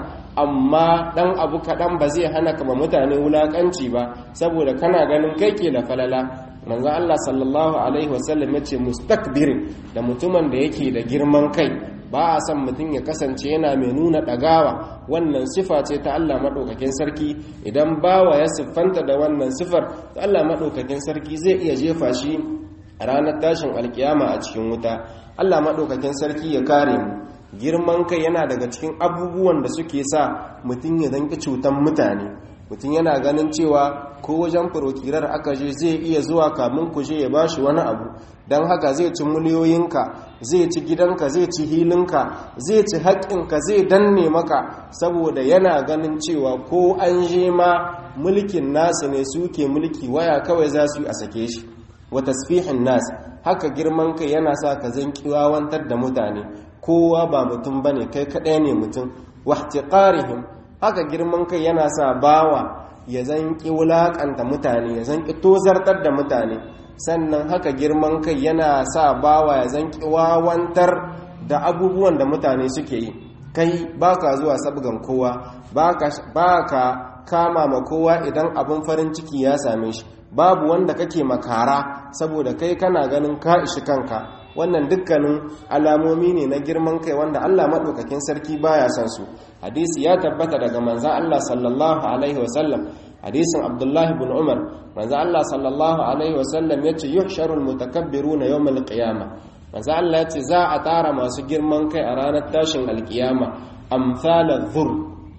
amma dan abu kaɗan ba zai hana kama mutane wulakanci ba saboda kana ganin kai ke da falala. manzo Allah sallallahu alaihi wasallam ya ce mustakbir, da mutumin da yake da girman kai. ba a son mutum ya kasance yana mai nuna ɗagawa. wannan sifa ce ta Allah maɗaukakin sarki. idan bawa ya siffanta da wannan sifar, Allah maɗaukakin sarki zai iya jefa shi a ranar tashin alkiyama a cikin wuta. Allah maɗaukakin sarki ya kare mu. girman kai yana daga cikin abubuwan da suke sa mutum ya zanki cutan mutane. mutum yana ganin cewa ko wajen furokirar aka je zai iya zuwa kamun ku je ya bashi wani abu, don haka zai ci miliyoyinka, zai ci gidanka, zai ci hilinka, zai ci haƙƙinka, zai danne maka, saboda yana ganin cewa ko an je ma mulkin nasu ne suke mulki, waya kawai za su yi a sake shi. wa tasfihin nas, haka girman kai yana sa ka zan kiwawantar da mutane, kowa ba mutum bane, kai kaɗai ne mutum. wa ihtiqarihim, haka girman kai yana sa bawa ya zanki wulakanta mutane, ya zanki tozartar da mutane. sannan haka girman kai yana sa bawa ya zanki wawantar da abubuwan da mutane suke yi. kai baka zuwa sabgan kowa, baka baka kama ma kowa idan abin farin ciki ya same shi, babu wanda kake makara saboda kai kana ganin ka ishi kanka. wannan dukkanin alamomi ne na girman kai wanda Allah maɗaukakin sarki baya son su. hadisi ya tabbata daga manzan Allah sallallahu alaihi wasallam, hadisin Abdullahi ibn Umar. manzan Allah sallallahu alaihi wasallam yace yuhsharul mutakabbiruna yawmal qiyamah. manzan Allah yace za a tara masu girman kai a ranar tashin alkiyama, amsalal dhur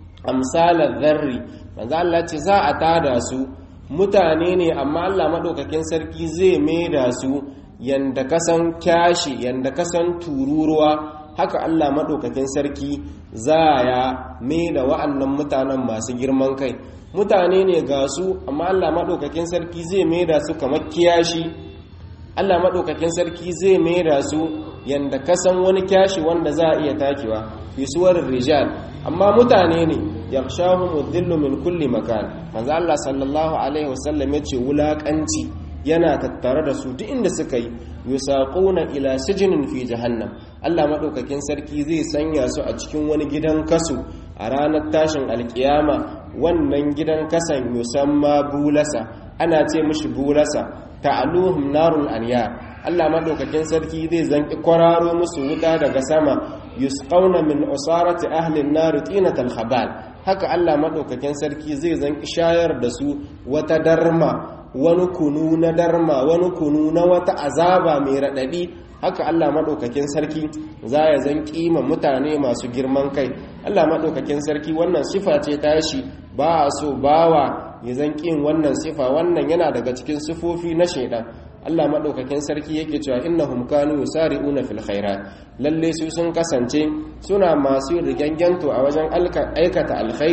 amsalal dharri. manzan Allah yace za a tada su, mutane ne amma Allah maɗaukakin sarki zai maida su yanda kasan kyashi, yanda kasan tururuwa. haka Allah maɗaukakin sarki za ya maida wa'annan mutanen masu girman kai. mutane ne ga su amma Allah maɗaukakin sarki zai maida su kamar kiyashi. Allah maɗaukakin sarki zai maida su yanda kasan wani kyashi wanda za a iya takewa, fi suwarin rijal, amma mutane ne. yakhshahum dhillu min kulli makan. manzo Allah sallallahu alaihi wasallam yace wulakanci yana tattare da su duk inda suka yi. yusaquna ila sijnin fi jahannam. Allah madaukakin sarki zai sanya su a cikin wani gidan kasu a ranar tashin alkiyama. wannan gidan kasan yusamma bulasa, ana ce mishi bulasa. ta'aluhum narul anya. Allah madaukakin sarki zai zanki kwararo musu wuta daga sama. yusqauna min usarati ahli an-nar tinatal khabal. haka Allah madaukakin sarki zai zanki shayar da su wata darma, wani kunu na darma, wani kunu na wata azaba mai raɗaɗi. haka Allah maɗaukakin sarki za ya zan ƙima mutane masu girman kai. Allah maɗaukakin sarki wannan sifa ce tashi, ba a so bawa ya zan ƙin wannan sifa. wannan yana daga cikin sifofi na shaidan. Allah maɗaukakin sarki yake cewa innahum kanu yusari'una fil khairat, lalle su sun kasance suna masu rigangento a wajen aikata alkhairi.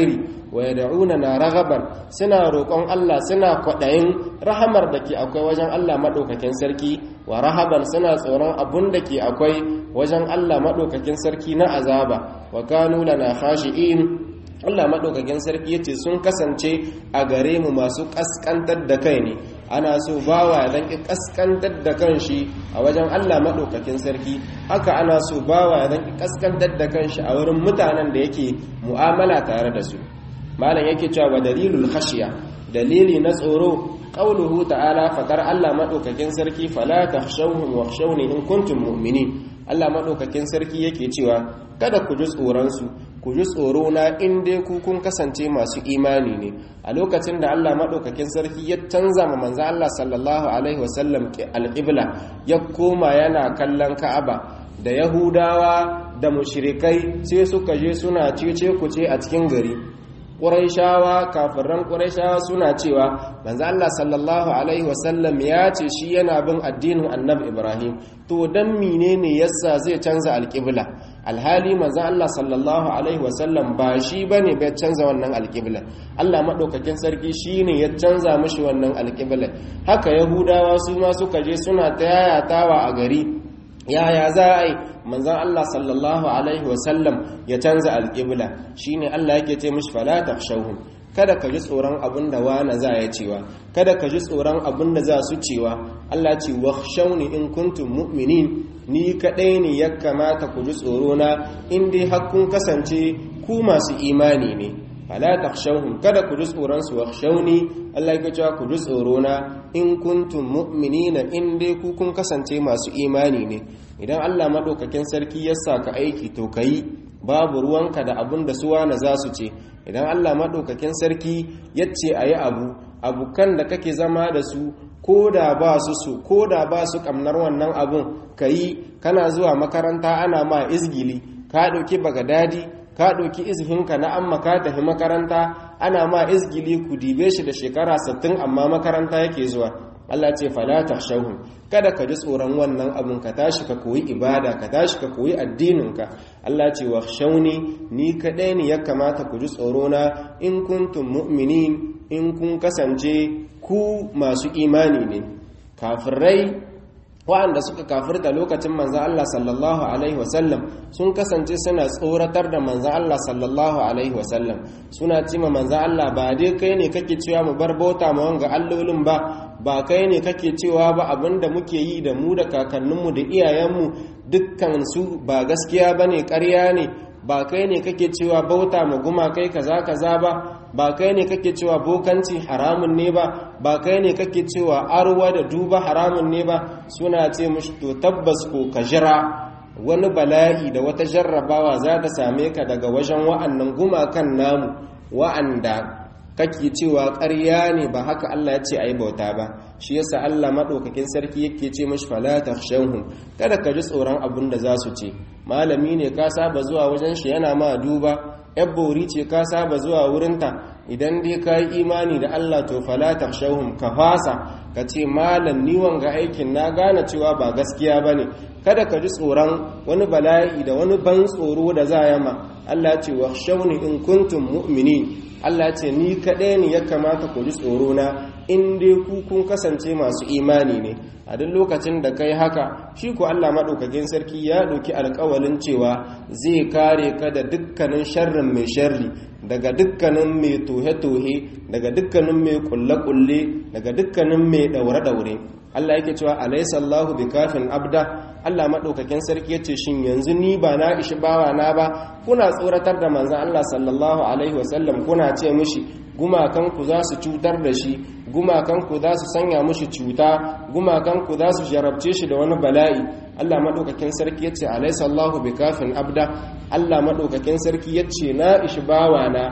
wa yad'unana raghaban suna roƙon Allah suna kwaɗayin rahamar da ke akwai wajen Allah madaukakin sarki wa rahaban suna tsoron abun da ke akwai wajen Allah madaukakin sarki na azaba wa kanu lana khashi'in Allah madaukakin sarki yace sun kasance a gare mu masu kaskantar da kai ne ana so bawa dan ki kaskantar da kanshi a wajen Allah madaukakin sarki haka ana so bawa dan ki kaskantar da kanshi a wurin mutanen da yake mu'amala tare da su malam yake cewa dalilul khashiya dalili na tsoro qauluhu ta'ala fadar Allah madaukakin sarki fala takhshawhum wakhshawni in kuntum mu'minin Allah madaukakin sarki yake cewa kada ku ji tsoron su ku ji tsoro na in dai ku kun kasance masu imani ne a lokacin da Allah madaukakin sarki ya canza ma manzo Allah sallallahu alaihi wasallam alqibla ya koma yana kallon Ka'aba da Yahudawa da mushrikai sai suka je suna cece kuce a cikin gari Quraishawa kafiran Quraishawa suna cewa manzo Allah sallallahu alaihi wasallam ya ce shi yana bin addinin Annabi Ibrahim to dan menene yasa zai canza alqibla alhali manzo Allah sallallahu alaihi wasallam ba shi bane bai canza wannan alqibla Allah madaukakin sarki shine ya canza mishi wannan alqibla haka Yahudawa su ma suka je suna ta yayatawa a gari yaya za a yi manzan Allah sallallahu alaihi wasallam ya canza alƙibla shine Allah yake ce mishi fala takhshawhum kada ka ji tsoron abin da wani za ya cewa kada ka ji tsoron abin da za su cewa Allah ce wakhshawni in kuntum mu'minin ni kadai ne ya kamata ku ji tsoro na in dai har kun kasance ku masu imani ne fala takhshawhum kada ku ji tsoron su wakhshawni Allah yake cewa ku ji tsoro na in kuntum mu'minina in dai ku kun kasance masu imani ne idan Allah madaukakin sarki ya saka aiki to kai babu ruwanka da abun da su wani za su ce idan Allah madaukakin sarki yace ayi abu abukan da kake zama da su koda ba su su koda ba su kamnar wannan abun kai kana zuwa makaranta ana ma izgili ka dauki bagadadi ka ɗauki izihinka na amma ka tafi makaranta ana ma izgili ku dibe shi da shekara sittin amma makaranta yake zuwa Allah ce fala takhshawhum kada ka ji tsoron wannan abun ka tashi ka koyi ibada ka tashi ka koyi addininka Allah ce wakhshawni ni kadai ne ya kamata ku ji tsoro na in kuntum mu'minin in kun kasance ku masu imani ne kafirai wa'anda suka kafirta lokacin manzan Allah sallallahu alaihi wasallam sun kasance suna tsoratar da manzan Allah sallallahu alaihi wasallam suna cima manzan Allah ba dai kai ne kake cewa mu bar bauta ma wanga allolin ba ba kai ne kake cewa ba abinda muke yi da mu da kakanninmu da iyayenmu dukkan su ba gaskiya bane ƙarya ne ba kai ne kake cewa bauta ma gumakai kaza kaza ba ba kai ne kake cewa bokanci haramun ne ba ba kai ne kake cewa arwa da duba haramun ne ba suna ce mushi to tabbas ko ka jira wani bala'i da wata jarrabawa za ta same ka daga wajen wa'annan gumakan namu wa'anda kake cewa ƙarya ne ba haka Allah ya ce ayi bauta ba shi yasa Allah madaukakin sarki yake ce mashi fala takhshawhum kada ka ji tsoron abin da za su ce malami ne ka saba zuwa wajen shi yana ma duba yabbori ce ka saba zuwa wurinta idan dai ka yi imani da Allah to fala takhshawhum ka fasa ka ce malam ni wanga aikin na gane cewa ba gaskiya bane kada ka ji tsoron wani bala'i da wani ban tsoro da za ya ma Allah ce wakhshawni in kuntum mu'minin Allah ce ni kaɗai ne ya kamata ku ji tsoro na in dai ku kun kasance masu imani ne a duk lokacin da kai haka shi ko Allah madaukakin sarki ya ɗauki alƙawalin cewa zai kare ka da dukkanin sharrin mai sharri daga dukkanin mai tohe-tohe daga dukkanin mai kulle-kulle daga dukkanin mai daure-daure Allah yake cewa alaysa Allahu bikafin abda Allah madaukakin sarki yace shin yanzu ni ba na ishi bawa na ba kuna tsoratar da manzon Allah sallallahu alaihi wasallam kuna ce mishi gumakan ku za su cutar da shi gumakan ku za su sanya mishi cuta gumakan ku za su jarabce shi da wani bala'i Allah madaukakin sarki yace alaysa Allahu bikafin abda Allah madaukakin sarki yace na ishi bawa na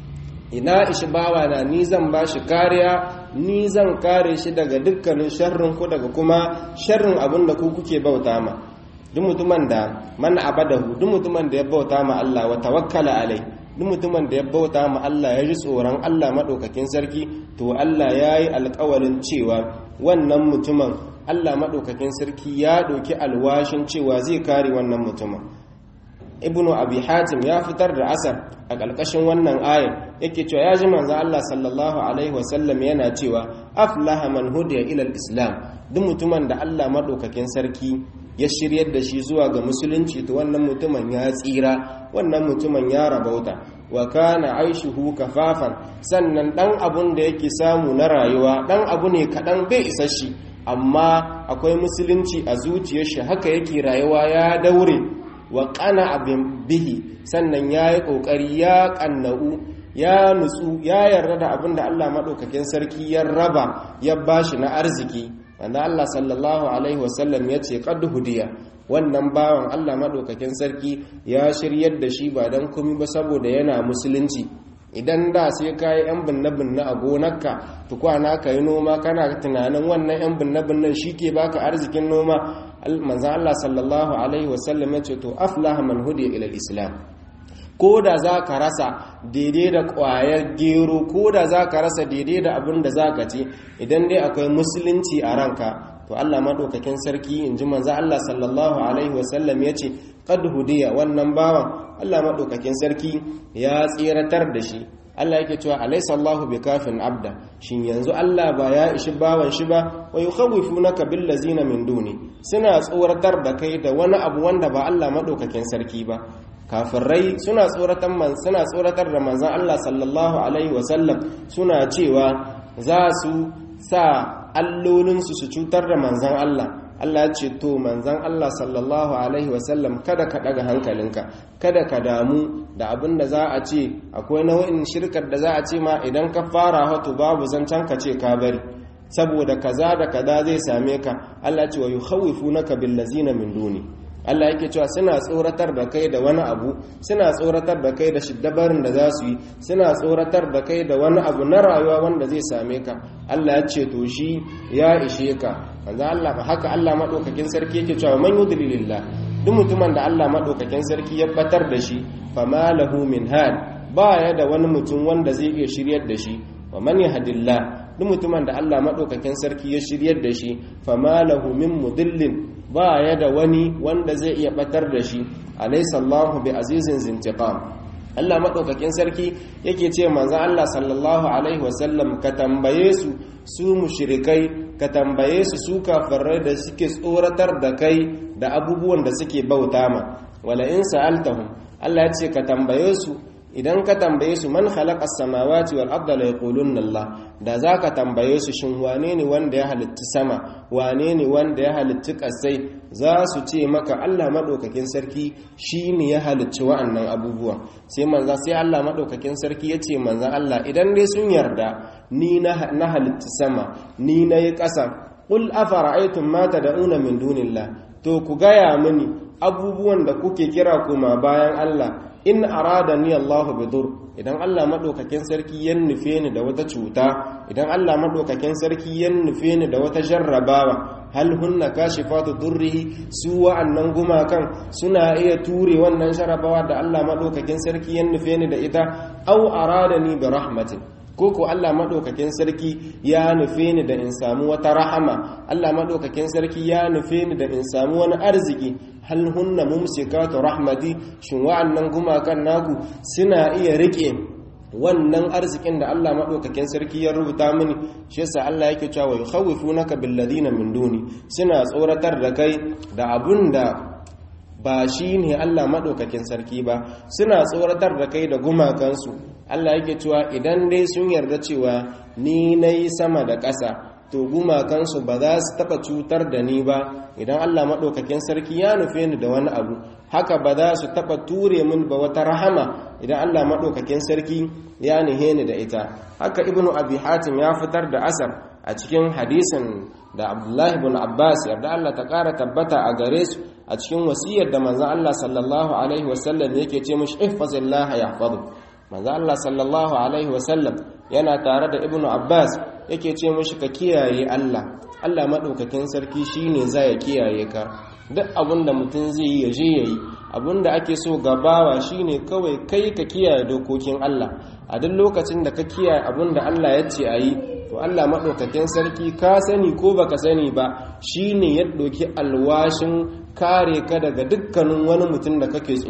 ina ishi bawa na ni zan ba shi kariya ni zan kare shi daga dukkanin sharrin ku daga kuma sharrin abin da ku kuke bauta ma duk mutumin da man abadahu duk mutumin da ya bauta ma Allah wa tawakkala alai duk mutumin da ya bauta ma Allah ya ji tsoron Allah madaukakin sarki to Allah yayi alƙawarin cewa wannan mutumin Allah madaukakin sarki ya doki alwashin cewa zai kare wannan mutumin ibnu abi hatim ya fitar da asar a ƙarƙashin wannan aya yake cewa ya ji manzo Allah sallallahu alaihi wasallam yana cewa aflaha man hudiya ila islam duk mutumin da Allah madaukakin sarki ya shiryar da shi zuwa ga musulunci to wannan mutumin ya tsira, wannan mutumin ya rabauta. wa kana aishuhu kafafan, sannan dan abun da yake samu na rayuwa dan abu ne kadan bai isa shi, amma akwai musulunci a zuciyar shi haka yake rayuwa ya daure. wa qana abin bihi, sannan yayi kokari ya kannau ya nutsu ya yarda da abin da Allah madaukakin sarki ya raba ya bashi na arziki. wanda Allah sallallahu alaihi wasallam ya ce qad hudiya, wannan bawan Allah madaukakin sarki ya shiryar da shi ba dan komai ba saboda yana musulunci. idan da sai kai yan binne-binne a gonarka tukwana kai noma kana tunanin wannan yan binne-binnen shike baka arzikin noma, manzo Allah sallallahu alaihi wasallam ya ce to aflaha man hudiya ila islam. ko da za ka rasa daidai da ƙwayar gero, ko da za ka rasa daidai da abin da za ka ci, idan dai akwai musulunci a ranka to Allah maɗaukakin sarki in ji manzo Allah sallallahu alaihi wasallam ya ce qad hudiya, wannan bawan Allah maɗaukakin sarki ya tseratar da shi. Allah yake cewa alaysa Allahu bikafin abda, shin yanzu Allah ba ya ishi bawan shi ba? wa yukhawifunaka bil ladzina min duni, suna tsoratar da kai da wani abu wanda ba Allah maɗaukakin sarki ba. kafirai suna tsoratar man suna tsoratar da manzon Allah sallallahu alaihi wasallam, suna cewa za su sa allolinsu su cutar da manzon Allah. Allah ya ce to manzon Allah sallallahu alaihi wasallam kada ka daga hankalinka, kada ka damu da abin da za a ce akwai nau'in shirkar da za a ce ma idan ka fara hato babu zancen ka ce ka bari saboda kaza da kaza zai same ka. Allah ya ce wa yukhawifunaka bil ladzina min duni, Allah yake cewa suna tsoratar da kai da wani abu, suna tsoratar da kai da shiddabarin da za su yi, suna tsoratar da kai da wani abu na rayuwa wanda zai same ka. Allah ya ce to shi ya ishe ka. manzo Allah haka Allah madaukakin sarki yake cewa man yudlilillah, duk mutumin da Allah madaukakin sarki ya batar da shi fama lahu min had, ba ya da wani mutum wanda zai iya shiryar da shi. wa man yahdillah, duk mutumin da Allah madaukakin sarki ya shiryar da shi fama lahu min mudillin, ba ya da wani wanda zai iya batar da shi. alaysa Allahu bi azizin zintiqam, Allah madaukakin sarki yake ce manzo Allah sallallahu alaihi wasallam ka tambaye su su mushrikai, ka tambaye su su kafirai da suke tsoratar da kai da abubuwan da suke bauta ma. wala in sa'altahum, Allah ya ce ka tambaye su, idan ka tambaye su man khalaqa as-samawati wal arda la yaqulunna Allah, da zaka tambaye su shin wane ne wanda ya halitta sama, wane ne wanda ya halitta kasai, za su ce maka Allah madaukakin sarki shine ya halicci wa'annan abubuwa. sai manzo sai Allah madaukakin sarki yace manzo Allah idan dai sun yarda ni na na halitta sama, ni na yi kasa, qul afara'aytum ma tad'una min dunillah, to ku gaya mini abubuwan da kuke kira kuma bayan Allah. in aradani Allahu bidur, idan Allah madaukakin sarki ya nufe ni da wata cuta, idan Allah madaukakin sarki ya nufe ni da wata jarrabawa, hal hunna kashifatu durrihi, su wa'annan gumakan suna iya ture wannan jarrabawa da Allah madaukakin sarki ya nufe ni da ita. aw aradani bi rahmatin, koko Allah madaukakin sarki ya nufe ni da in samu wata rahama, Allah madaukakin sarki ya nufe ni da in samu wani arziki. hal hunna mumsikatu rahmati, shin wa'annan gumakan naku suna iya rike wannan arzikin da Allah madaukakin sarki ya rubuta mini? shi yasa Allah yake cewa yukhawifunaka bil ladina min duni, suna tsoratar da kai da abunda ba shi ne Allah madaukakin sarki ba, suna tsoratar da kai da gumakansu. Allah yake cewa idan dai sun yarda cewa ni nayi sama da ƙasa, to gumakansu ba za su taɓa cutar da ni ba. idan Allah maɗaukakin sarki ya nufe ni da wani abu, haka ba za su taɓa ture min ba wata rahama idan Allah maɗaukakin sarki ya nuhe ni da ita. haka ibnu abi hatim ya fitar da asar a cikin hadisin da Abdullahi ibn Abbas yarda Allah ta ƙara tabbata a gare su, a cikin wasiyar da manzon Allah sallallahu alaihi wasallam yake ce mishi ihfazillaha yahfazuk. manzon Allah sallallahu alaihi wasallam yana tare da ibnu Abbas yake ce mishi ka kiyaye Allah, Allah madaukakin sarki shine zai kiyaye ka. duk abinda mutum zai yi ya je yayi, abinda ake so gabawa shine kawai kai ka kiyaye dokokin Allah. a duk lokacin da ka kiyaye abinda Allah ya ce ayi, to Allah madaukakin sarki ka sani ko baka sani ba shine ya doki alwashin kare ka daga dukkanin wani mutum da kake tsoro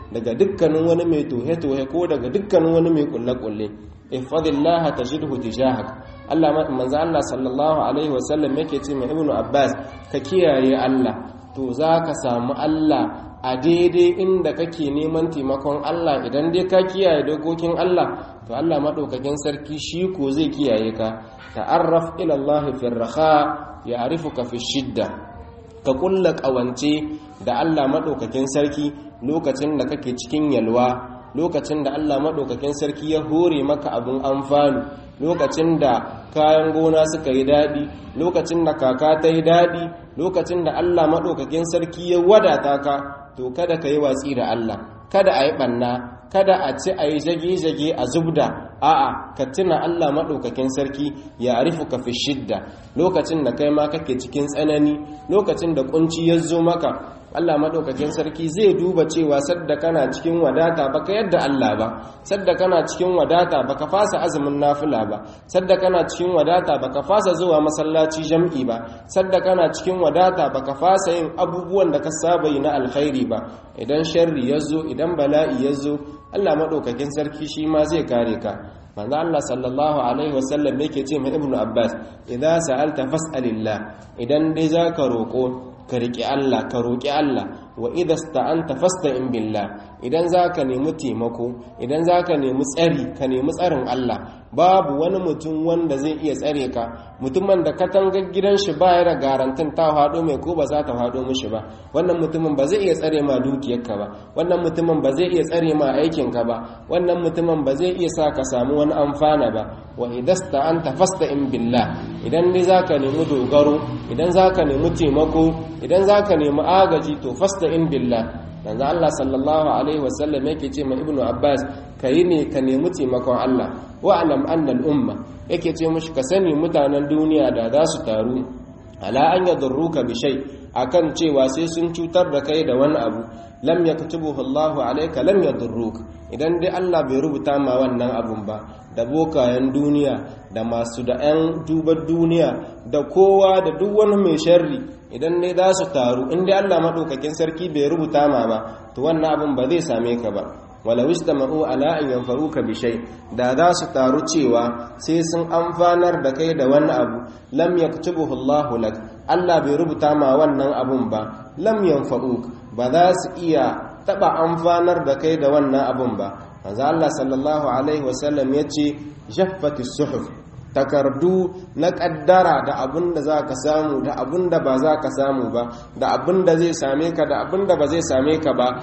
daga dukkanin wani mai tohe-tohe ko daga dukkanin wani mai kulle-kulle. ihfadillaha tajidhu tijahak. Allah manzo Allah sallallahu alaihi wasallam yake ce mai Ibnu Abbas ka kiyaye Allah to zaka samu Allah a daidai inda kake neman taimakon Allah. Idan dai ka kiyaye dokokin Allah to Allah madaukakin sarki shi ko zai kiyaye ka. ta'arraf ila Allah fi ar-raha ya'rifuka fi shidda. ka kulla kawance da Allah madaukakin sarki lokacin da kake cikin yalwa, lokacin da Allah madaukakin sarki ya hore maka abun amfani, lokacin da kayan gona suka yi daɗi, lokacin da kaka ta yi daɗi, lokacin da Allah madaukakin sarki ya wadata ka, to kada ka yi watsi da Allah, kada a yi ɓanna, kada a ci a yi jage-jage a zubda. A'a, ka tuna Allah maɗaukakin sarki ya arifu ka fi shidda, lokacin da kai ma kake cikin tsanani, lokacin da kunci ya zo maka, Allah maɗaukakin sarki zai duba cewa sadda kana cikin wadata baka yadda Allah ba, sadda kana cikin wadata baka fasa azumin nafila ba, sadda kana cikin wadata baka fasa zuwa masallaci jam'i ba, sadda kana cikin wadata baka fasa yin abubuwan da ka saba yi na alkhairi ba. Idan sharri ya zo, idan bala'i ya zo, Allah maɗaukakin sarki shi ma zai kare ka. manzo Allah sallallahu alaihi wasallam yake ce mai Ibnu Abbas, idza sa'alta fas'alillah, idan dai zaka roko ka riƙe Allah, ka roƙi Allah. Wa idza sta'anta fasta'in billah, idan zaka nemi taimako, idan zaka nemi tsari, ka nemi tsarin Allah. Babu wani mutum wanda zai iya tsare ka, mutumin da katangar gidan shi ba ya da garantin ta hado mai ko ba za ta hado mishi ba. Wannan mutumin ba zai iya tsare ma dukiyarka ba, wannan mutumin ba zai iya tsare ma aikinka ba, wannan mutumin ba zai iya sa ka samu wani amfana ba. Wa idza sta'anta fasta'in billah, idan ne zaka nemi dogaro, idan zaka nemi taimako, idan zaka nemi agaji, to fasta'in billah. Manzo Allah sallallahu alaihi wasallam yake ce ma Ibnu Abbas, kai ne ka nemi taimakon Allah. Wa alam anna al-umma, yake ce mushi ka sani mutanen duniya da za su taru ala an yadurruka bi shay, akan cewa sai sun cutar da kai da wani abu, lam yaktubuhu Allahu alayka lam yadurruka. Idan dai Allah bai rubuta ma wannan abun ba, da bokayen duniya, da masu da 'yan dubar duniya, da kowa da duk wani mai sharri, idan ne za su taru, inda Allah maɗaukakin sarki bai rubuta ma ba, to wannan abin ba zai same ka ba. Walau istama'u ala an yanfa'uka bi shay, da za su taru cewa sai sun amfanar da kai da wani abu, lam yaktubuhu Allahu lak, Allah bai rubuta ma wannan abun ba, lam yanfa'uk, ba za su iya taba amfanar da kai da wannan abun ba. Manzo Allah sallallahu alaihi wasallam yace jaffatis suhuf, takardu na kaddara da abin da za ka samu da abin da ba za ka samu ba, da abin da zai same ka da abin da ba zai same ka ba,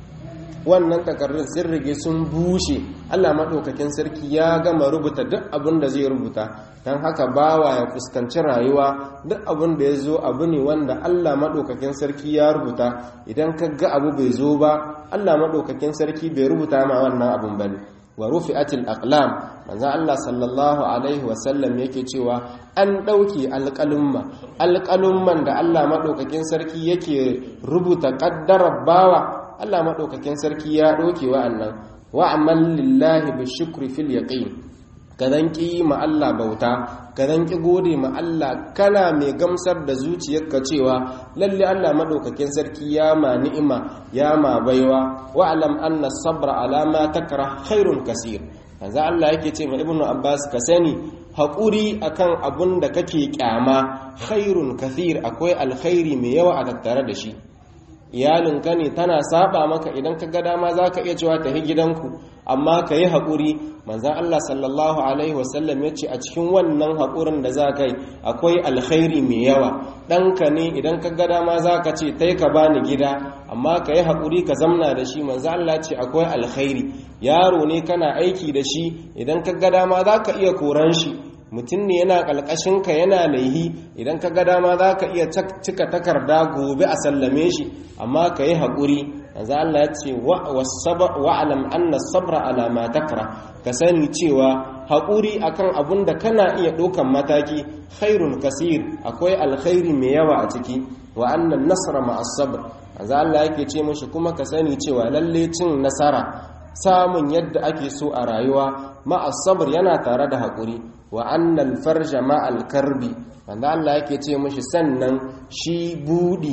wannan takardun sun rige sun bushe. Allah maɗaukakin sarki ya gama rubuta duk abin da zai rubuta. Don haka bawa ya fuskanci rayuwa, duk abin da ya zo abu ne wanda Allah maɗaukakin sarki ya rubuta. Idan ka ga abu bai zo ba, Allah maɗaukakin sarki bai rubuta ma wannan abin ba ne. Wa rufi'atil aqlam, manzo Allah sallallahu alaihi wasallam yake cewa an dauki alqalumma, alqalumman da Allah madaukakin sarki yake rubuta kaddarar bawa, Allah madaukakin sarki ya doke wa'annan. Wa amal lillahi bishukri fil yaqin, kadan ki ma Allah bauta, kadan ki gode ma Allah, kana mai gamsar da zuciyarka cewa lalle Allah madaukakin sarki ya ma ni'ima, ya ma baiwa. Wa alam anna sabra ala ma takrah khairun kaseer, manzo Allah yake ce ma Ibnu Abbas, ka sani haƙuri akan abun da kake kyama khairun kaseer, akwai alkhairi mai yawa a tattare da shi. Iyalinka ne tana saba maka, idan ka ga dama za ka iya cewa tafi gidanku, amma ka yi haƙuri. Manzan Allah sallallahu alaihi wasallam ya ce a cikin wannan haƙurin da za ka yi akwai alkhairi mai yawa. ɗanka ne idan ka ga dama za ka ce tai ka bani gida, amma ka yi haƙuri ka zamna da shi. Manzan Allah ce akwai alkhairi. Yaro ne kana aiki da shi, idan ka ga dama za ka iya koran shi. Mutum ne yana ƙalƙashinka yana laihi, idan ka ga dama za ka iya cika takarda gobe a sallame shi, amma ka yi haƙuri. Yanzu Allah ya ce wa'alam anna sabra ala ma takra, ka sani cewa haƙuri akan abun da kana iya ɗaukan mataki khairun kasir, akwai alkhairi mai yawa a ciki. Wa annan nasra ma'as sabr, yanzu Allah yake ce mashi kuma ka sani cewa lalle cin nasara, samun yadda ake so a rayuwa ma'as sabr yana tare da haƙuri. Wa annal farja ma'al karbi, wanda Allah yake ce mashi sannan shi budi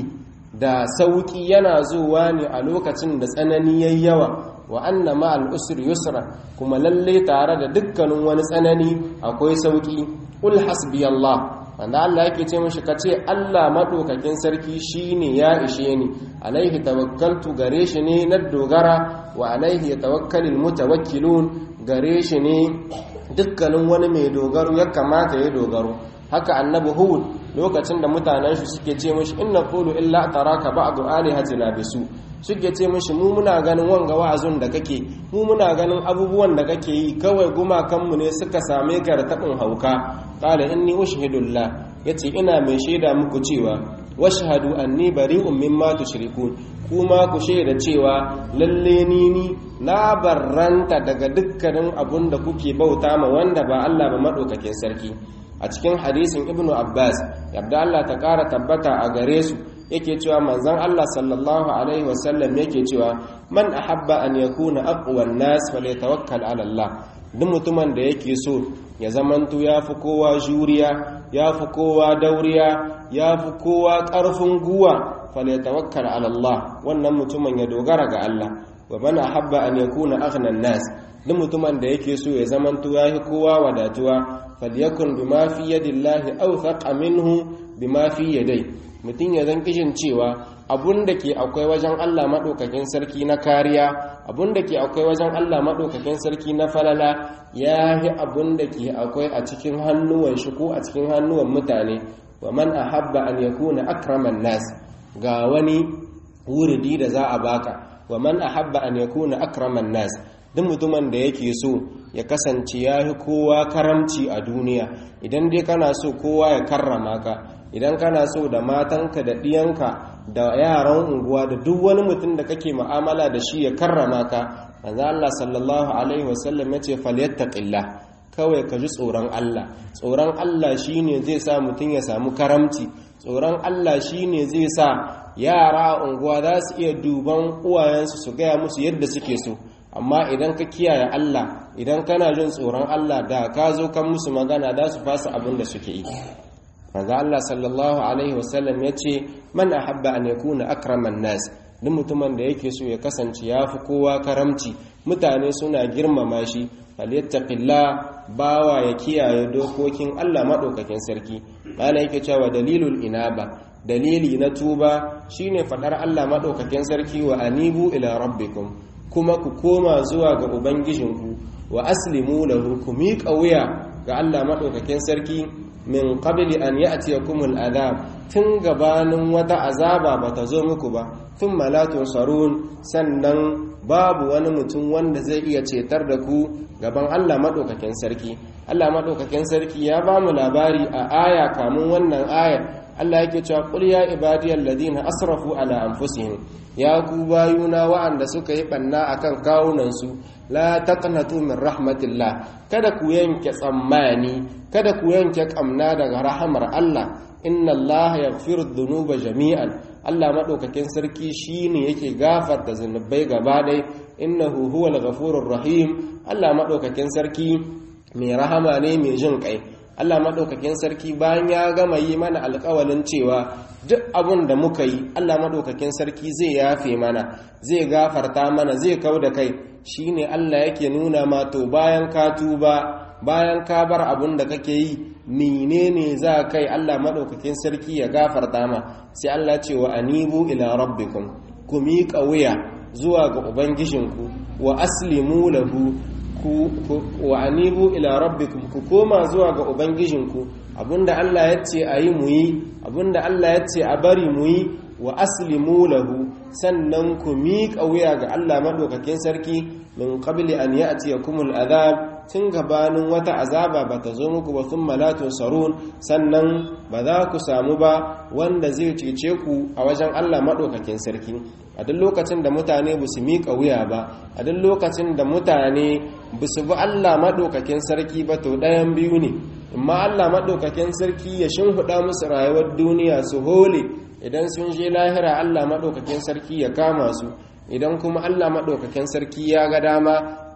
da sauki yana zuwa ne a lokacin da tsanani yayi yawa wa anna ma'al usri yusra kuma lalle tare da dukkanin wani tsanani akwai sauki qul hasbiyallah wanda Allah yake ce mishi kace Allah madaukakin sarki shine ya ishe ni alaihi tawakkaltu gare shi ne na dogara wa alaihi yatawakkalul mutawakkilun gare shi ne dukkanin wani mai dogaro ya kamata ya dogaro haka annabi hud lokacin da mutanen shi suke ce mishi inna qulu illa taraka ba'du alihatina bisu suke ce mishi mu muna ganin wanga wa'azun da kake mu muna ganin abubuwan da kake yi kawai gumakanmu ne suka same ka da tabin hauka qala inni ushhidullah yace ina mai shaida muku cewa washhadu anni bari'un mimma tushrikun kuma ku shaida cewa lalle ni ni na barranta daga dukkanin abun da kuke bauta ma wanda ba Allah ba madaukakin sarki a cikin hadisin ibnu abbas yabda Allah ta kara tabbata a gare su yake cewa manzon Allah sallallahu alaihi wasallam yake cewa man ahabba an yakuna aqwa an-nas falyatawakkal ala Allah duk mutumin da yake so ya zamanto yafi kowa juriya yafi kowa dauriya yafi kowa karfin guwa falyatawakkal ala Allah wannan mutumin ya dogara ga Allah wa man ahabba an yakuna aghna an-nas duk mutumin da yake so ya zamanto yafi kowa wadatuwa falyakun bima fi yadillahi awthaqa minhu bima fi yadayhi mutum ya zan kishin cewa abun da ke akwai wajen Allah maɗaukakin sarki na kariya abun da ke akwai wajen Allah maɗaukakin sarki na falala ya yi abun da ke akwai a cikin hannuwan shi ko a cikin hannuwan mutane wa man ahabba an yakuna akraman nas ga wani wuridi da za a baka wa man ahabba an yakuna akraman nas duk mutumin da yake so ya kasance ya yi kowa karamci a duniya idan dai kana so kowa ya karrama ka idan kana so da matanka da ɗiyanka da yaran unguwa da duk wani mutum da kake mu'amala da shi ya karrama ka manzo Allah sallallahu alaihi wasallam yace falyattaqillah kawai ka ji tsoron Allah tsoron Allah shine zai sa mutum ya samu karamci tsoron Allah shine zai sa yara unguwa za su iya duban uwayensu su gaya musu yadda suke so amma idan ka kiyaye Allah idan kana jin tsoron Allah da ka zo kan musu magana za su fasa abin da suke yi manzo Allah sallallahu alaihi wasallam yace man ahabba an yakuna akraman nas duk mutumin da yake so ya kasance yafi kowa karamci mutane suna girmama shi falyattaqillah bawa ya kiyaye dokokin Allah madaukakin sarki bala yake cewa dalilul inaba dalili na tuba shine fadar Allah madaukakin sarki wa anibu ila rabbikum kuma ku koma zuwa ga ubangijinku wa aslimu lahu ku miƙa wuya ga Allah madaukakin sarki min qabli an ya'tiyakumul adab tun gabanin wata azaba bata zo muku ba tun malatun sarun sannan babu wani mutum wanda zai iya cetar da ku gaban Allah madaukakin sarki Allah madaukakin sarki ya ba mu labari a aya kamun wannan aya Allah yake cewa qul ya ibadiyal ladina asrafu ala anfusihim ya ku bayuna wa'anda suka yi banna akan kawunan su la taqnatu min rahmatillah kada ku yanke tsammani kada ku yanke kamna daga rahamar Allah inna Allah yaghfiru dhunuba jami'an Allah madaukakin sarki shine yake gafarta zunubai gaba dai innahu huwal ghafurur rahim Allah madaukakin sarki mai rahama ne mai jin kai Allah madaukakin sarki bayan ya gama yi mana alƙawalin cewa duk abun da muka yi Allah madaukakin sarki zai yafe mana zai gafarta mana zai kauda kai shine Allah yake nuna ma to bayan ka tuba bayan ka bar abun da kake yi menene za kai Allah madaukakin sarki ya gafarta ma sai Allah ce wa anibu ila rabbikum ku miƙa wuya zuwa ga ubangijinku wa aslimu lahu ku wa anibu ila rabbikum ku koma zuwa ga ubangijinku abinda Allah ya ce ayi mu yi abinda Allah ya ce a bari mu yi wa aslimu lahu sannan ku miƙa wuya ga Allah madaukakin sarki min qabli an ya'tiyakumul adhab tun gabanin wata azaba ba ta zo muku ba thumma la tunsarun sannan ba za ku samu ba wanda zai cece ku a wajen Allah madaukakin sarki a duk lokacin da mutane ba su miƙa wuya ba a duk lokacin da mutane ba su bi Allah madaukakin sarki ba to ɗayan biyu ne amma Allah madaukakin sarki ya shimfiɗa musu rayuwar duniya su hole idan sun je lahira Allah madaukakin sarki ya kama su idan kuma Allah madaukakin sarki ya ga dama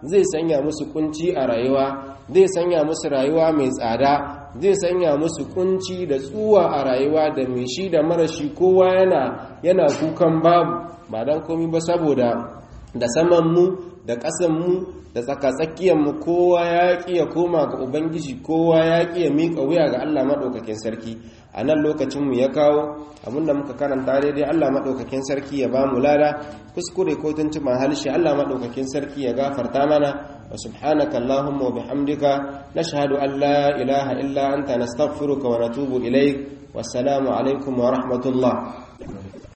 zai sanya musu kunci a rayuwa, zai sanya musu rayuwa mai tsada, zai sanya musu kunci da tsuwa a rayuwa, da mai shi da marashi kowa yana yana kukan babu, ba dan komai ba saboda da saman mu da ƙasan mu da tsakatsakiyar mu kowa ya ƙi ya koma ga ubangiji, kowa ya ƙi ya miƙa wuya ga Allah madaukakin sarki. A nan lokacin mu ya kawo abinda muka karanta daidai Allah madaukakin sarki ya ba mu lada, kuskure ko tuntuban halshe Allah madaukakin sarki ya gafarta mana. wa subhanaka allahumma wa bihamdika nashhadu an la ilaha illa anta nastaghfiruka wa natubu ilayk. wassalamu alaikum wa rahmatullah.